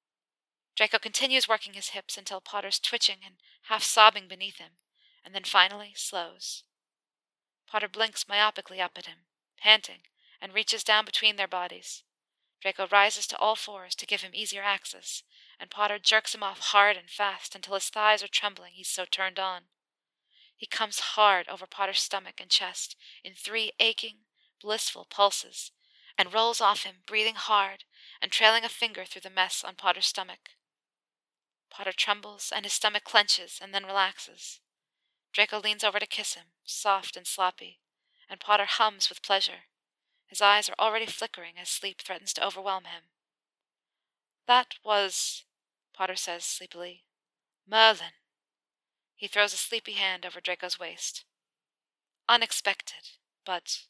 Draco continues working his hips until Potter's twitching and half sobbing beneath him, and then finally slows. Potter blinks myopically up at him, panting, and reaches down between their bodies. Draco rises to all fours to give him easier access, and Potter jerks him off hard and fast until his thighs are trembling, he's so turned on. He comes hard over Potter's stomach and chest in three aching, blissful pulses, and rolls off him, breathing hard and trailing a finger through the mess on Potter's stomach. Potter trembles, and his stomach clenches and then relaxes. Draco leans over to kiss him, soft and sloppy, and Potter hums with pleasure. His eyes are already flickering as sleep threatens to overwhelm him. "That was," Potter says sleepily, "Merlin." He throws a sleepy hand over Draco's waist. "Unexpected, but—"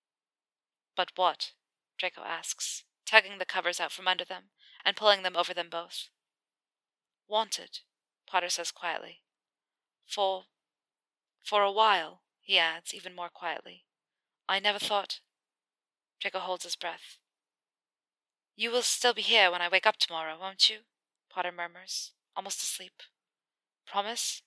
"But what?" Draco asks, tugging the covers out from under them and pulling them over them both. "Wanted," Potter says quietly. For... for a while," he adds, even more quietly. "I never thought—" Draco holds his breath. "You will still be here when I wake up tomorrow, won't you?" Potter murmurs, almost asleep. "Promise?"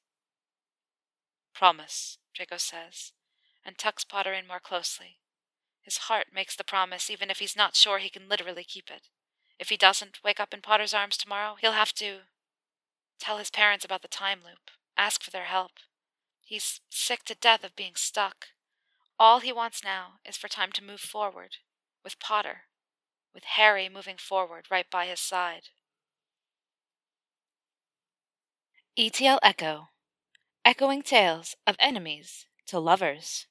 "Promise," Draco says, and tucks Potter in more closely. His heart makes the promise even if he's not sure he can literally keep it. If he doesn't wake up in Potter's arms tomorrow, he'll have to tell his parents about the time loop, ask for their help. He's sick to death of being stuck. All he wants now is for time to move forward, with Potter, with Harry moving forward right by his side. E T L Echo, echoing tales of enemies to lovers.